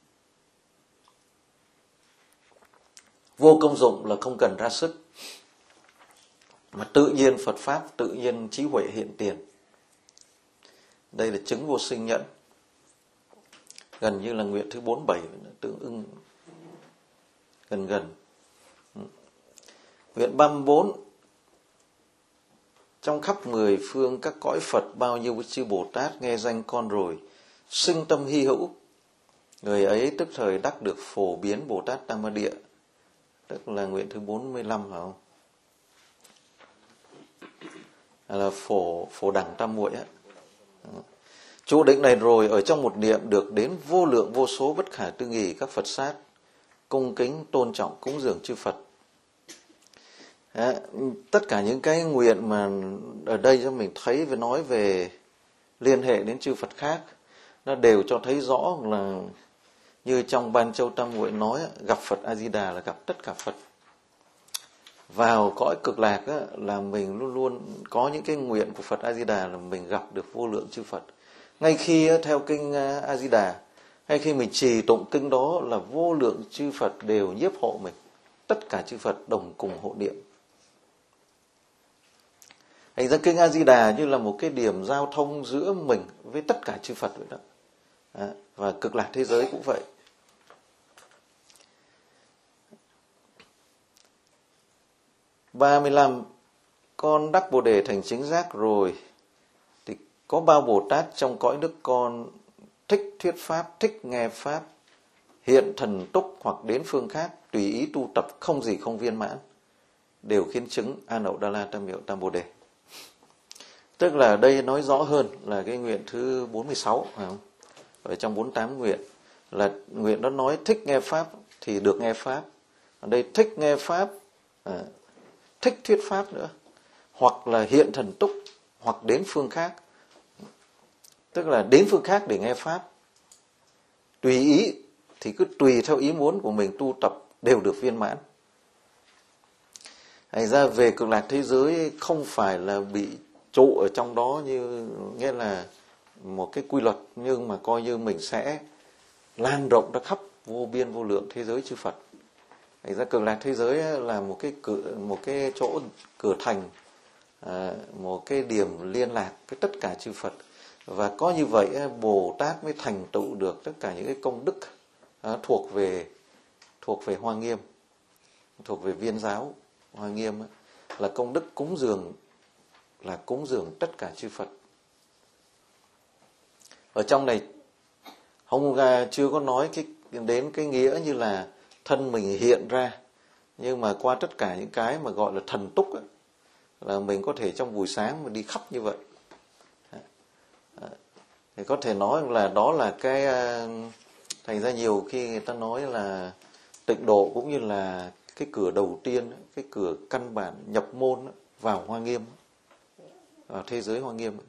Vô công dụng là không cần ra sức, mà tự nhiên Phật Pháp, tự nhiên trí huệ hiện tiền. Đây là chứng vô sinh nhẫn. Gần như là nguyện thứ bốn mươi bảy, tương ưng gần gần. Nguyện ba mươi bốn. Trong khắp mười phương các cõi Phật bao nhiêu chư Bồ Tát nghe danh con rồi, sinh tâm hy hữu, người ấy tức thời đắc được phổ biến Bồ Tát Tam Ma Địa, tức là nguyện thứ bốn mươi lăm phải không? Là phổ phổ đẳng tam muội á. Trụ định này rồi ở trong một niệm được đến vô lượng vô số bất khả tư nghì các Phật sát cung kính tôn trọng cúng dường chư Phật. Đấy, tất cả những cái nguyện mà ở đây cho mình thấy và nói về liên hệ đến chư Phật khác, nó đều cho thấy rõ là như trong Ban Châu Tam Nguyện nói, gặp Phật A Di Đà là gặp tất cả Phật. Vào cõi cực lạc á, là mình luôn luôn có những cái nguyện của Phật A Di Đà là mình gặp được vô lượng chư Phật. Ngay khi theo kinh A Di Đà, hay khi mình trì tụng kinh đó là vô lượng chư Phật đều nhiếp hộ mình, tất cả chư Phật đồng cùng hộ niệm. Thành ra kinh A Di Đà như là một cái điểm giao thông giữa mình với tất cả chư Phật vậy đó. À, và cực lạc thế giới cũng vậy. ba mươi lăm. Con đắc Bồ Đề thành chính giác rồi thì có bao Bồ Tát trong cõi nước con thích thuyết pháp, thích nghe pháp, hiện thần túc hoặc đến phương khác, tùy ý tu tập không gì không viên mãn, đều khiến chứng A Nậu Đa La Tam Miệu Tam Bồ Đề. Tức là đây nói rõ hơn là cái nguyện thứ bốn mươi sáu, phải không? Ở trong bốn mươi tám nguyện là nguyện đó nói thích nghe pháp thì được nghe pháp. Ở đây thích nghe pháp, à, thích thuyết pháp nữa, hoặc là hiện thần túc, hoặc đến phương khác. Tức là đến phương khác để nghe pháp. Tùy ý thì cứ tùy theo ý muốn của mình tu tập đều được viên mãn. Thành ra về cực lạc thế giới không phải là bị trụ ở trong đó như nghĩa là một cái quy luật, nhưng mà coi như mình sẽ lan rộng ra khắp vô biên vô lượng thế giới chư Phật. Thành ra cực lạc thế giới là một cái cửa, một cái chỗ cửa thành, một cái điểm liên lạc với tất cả chư Phật. Và có như vậy Bồ Tát mới thành tựu được tất cả những cái công đức thuộc về thuộc về Hoa Nghiêm, thuộc về Viên giáo Hoa Nghiêm, là công đức cúng dường, là cúng dường tất cả chư Phật. Ở trong này không chưa có nói cái đến cái nghĩa như là thân mình hiện ra, nhưng mà qua tất cả những cái mà gọi là thần túc ấy, là mình có thể trong buổi sáng mà đi khắp như vậy. Thì có thể nói là đó là cái, thành ra nhiều khi người ta nói là tịnh độ cũng như là cái cửa đầu tiên, cái cửa căn bản nhập môn vào Hoa Nghiêm, vào thế giới Hoa Nghiêm.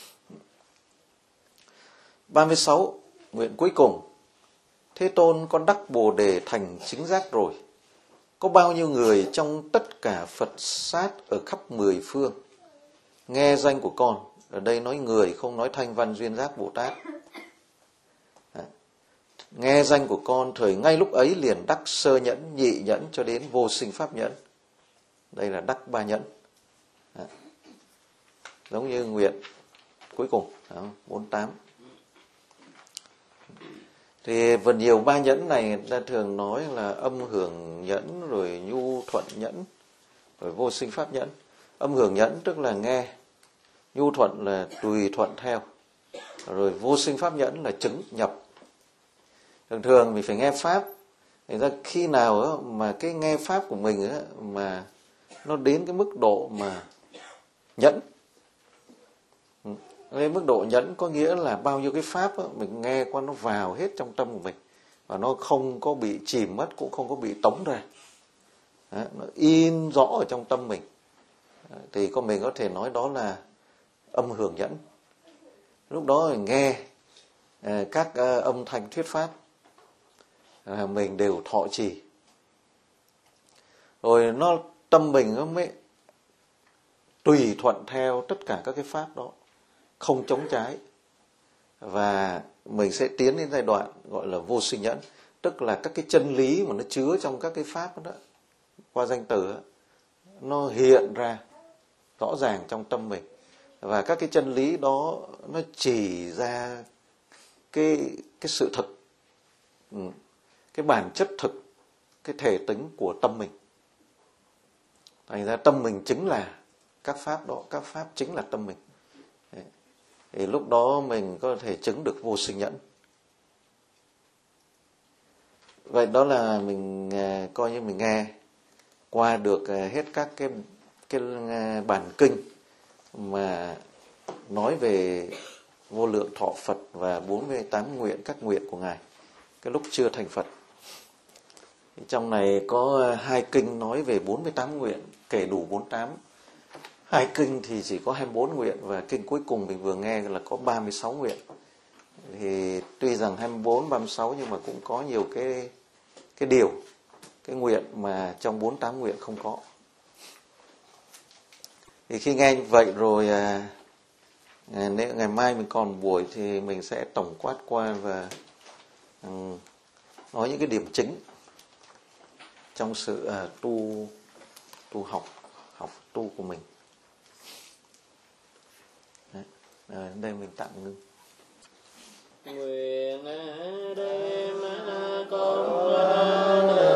ba mươi sáu. Nguyện cuối cùng. Thế Tôn, con đắc Bồ Đề thành chính giác rồi. Có bao nhiêu người trong tất cả Phật sát ở khắp mười phương nghe danh của con. Ở đây nói người, không nói Thanh Văn Duyên Giác Bồ Tát. Nghe danh của con, thời ngay lúc ấy liền đắc sơ nhẫn, nhị nhẫn cho đến vô sinh pháp nhẫn. Đây là đắc ba nhẫn. Đó. Giống như nguyện cuối cùng, đó, bốn mươi tám. Thì phần nhiều ba nhẫn này người ta thường nói là âm hưởng nhẫn, rồi nhu thuận nhẫn, rồi vô sinh pháp nhẫn. Âm hưởng nhẫn tức là nghe, nhu thuận là tùy thuận theo, rồi vô sinh pháp nhẫn là chứng nhập. Thường thường mình phải nghe pháp. Thành ra khi nào đó mà cái nghe pháp của mình đó, mà nó đến cái mức độ mà nhẫn. Cái mức độ nhẫn có nghĩa là bao nhiêu cái pháp đó, mình nghe qua nó vào hết trong tâm của mình, và nó không có bị chìm mất, cũng không có bị tống ra. Đó, nó in rõ ở trong tâm mình. Đó, thì con mình có thể nói đó là âm hưởng nhẫn. Lúc đó mình nghe à, các à, âm thanh thuyết pháp, à, mình đều thọ trì. Rồi nó tâm mình nó mới tùy thuận theo tất cả các cái pháp đó, không chống trái. Và mình sẽ tiến đến giai đoạn gọi là vô sinh nhẫn, tức là các cái chân lý mà nó chứa trong các cái pháp đó, qua danh từ đó, nó hiện ra rõ ràng trong tâm mình. Và các cái chân lý đó nó chỉ ra cái, cái sự thực, cái bản chất thực, cái thể tính của tâm mình. Thành ra tâm mình chính là các pháp đó, các pháp chính là tâm mình. Đấy. Thì lúc đó mình có thể chứng được vô sinh nhẫn. Vậy đó là mình coi như mình nghe qua được hết các cái, cái bản kinh mà nói về vô lượng thọ Phật và bốn mươi tám nguyện, các nguyện của Ngài cái lúc chưa thành Phật. Trong này có hai kinh nói về bốn mươi tám nguyện, kể đủ bốn mươi tám. Hai kinh thì chỉ có hai mươi bốn nguyện, và kinh cuối cùng mình vừa nghe là có ba mươi sáu nguyện. Thì tuy rằng hai mươi bốn, ba mươi sáu nhưng mà cũng có nhiều cái cái điều, cái nguyện mà trong bốn mươi tám nguyện không có. Thì khi nghe như vậy rồi, à, nếu ngày mai mình còn buổi thì mình sẽ tổng quát qua và um, nói những cái điểm chính trong sự uh, tu tu học học tu của mình. Đấy. À, đây mình tạm ngưng. Nguyện đem công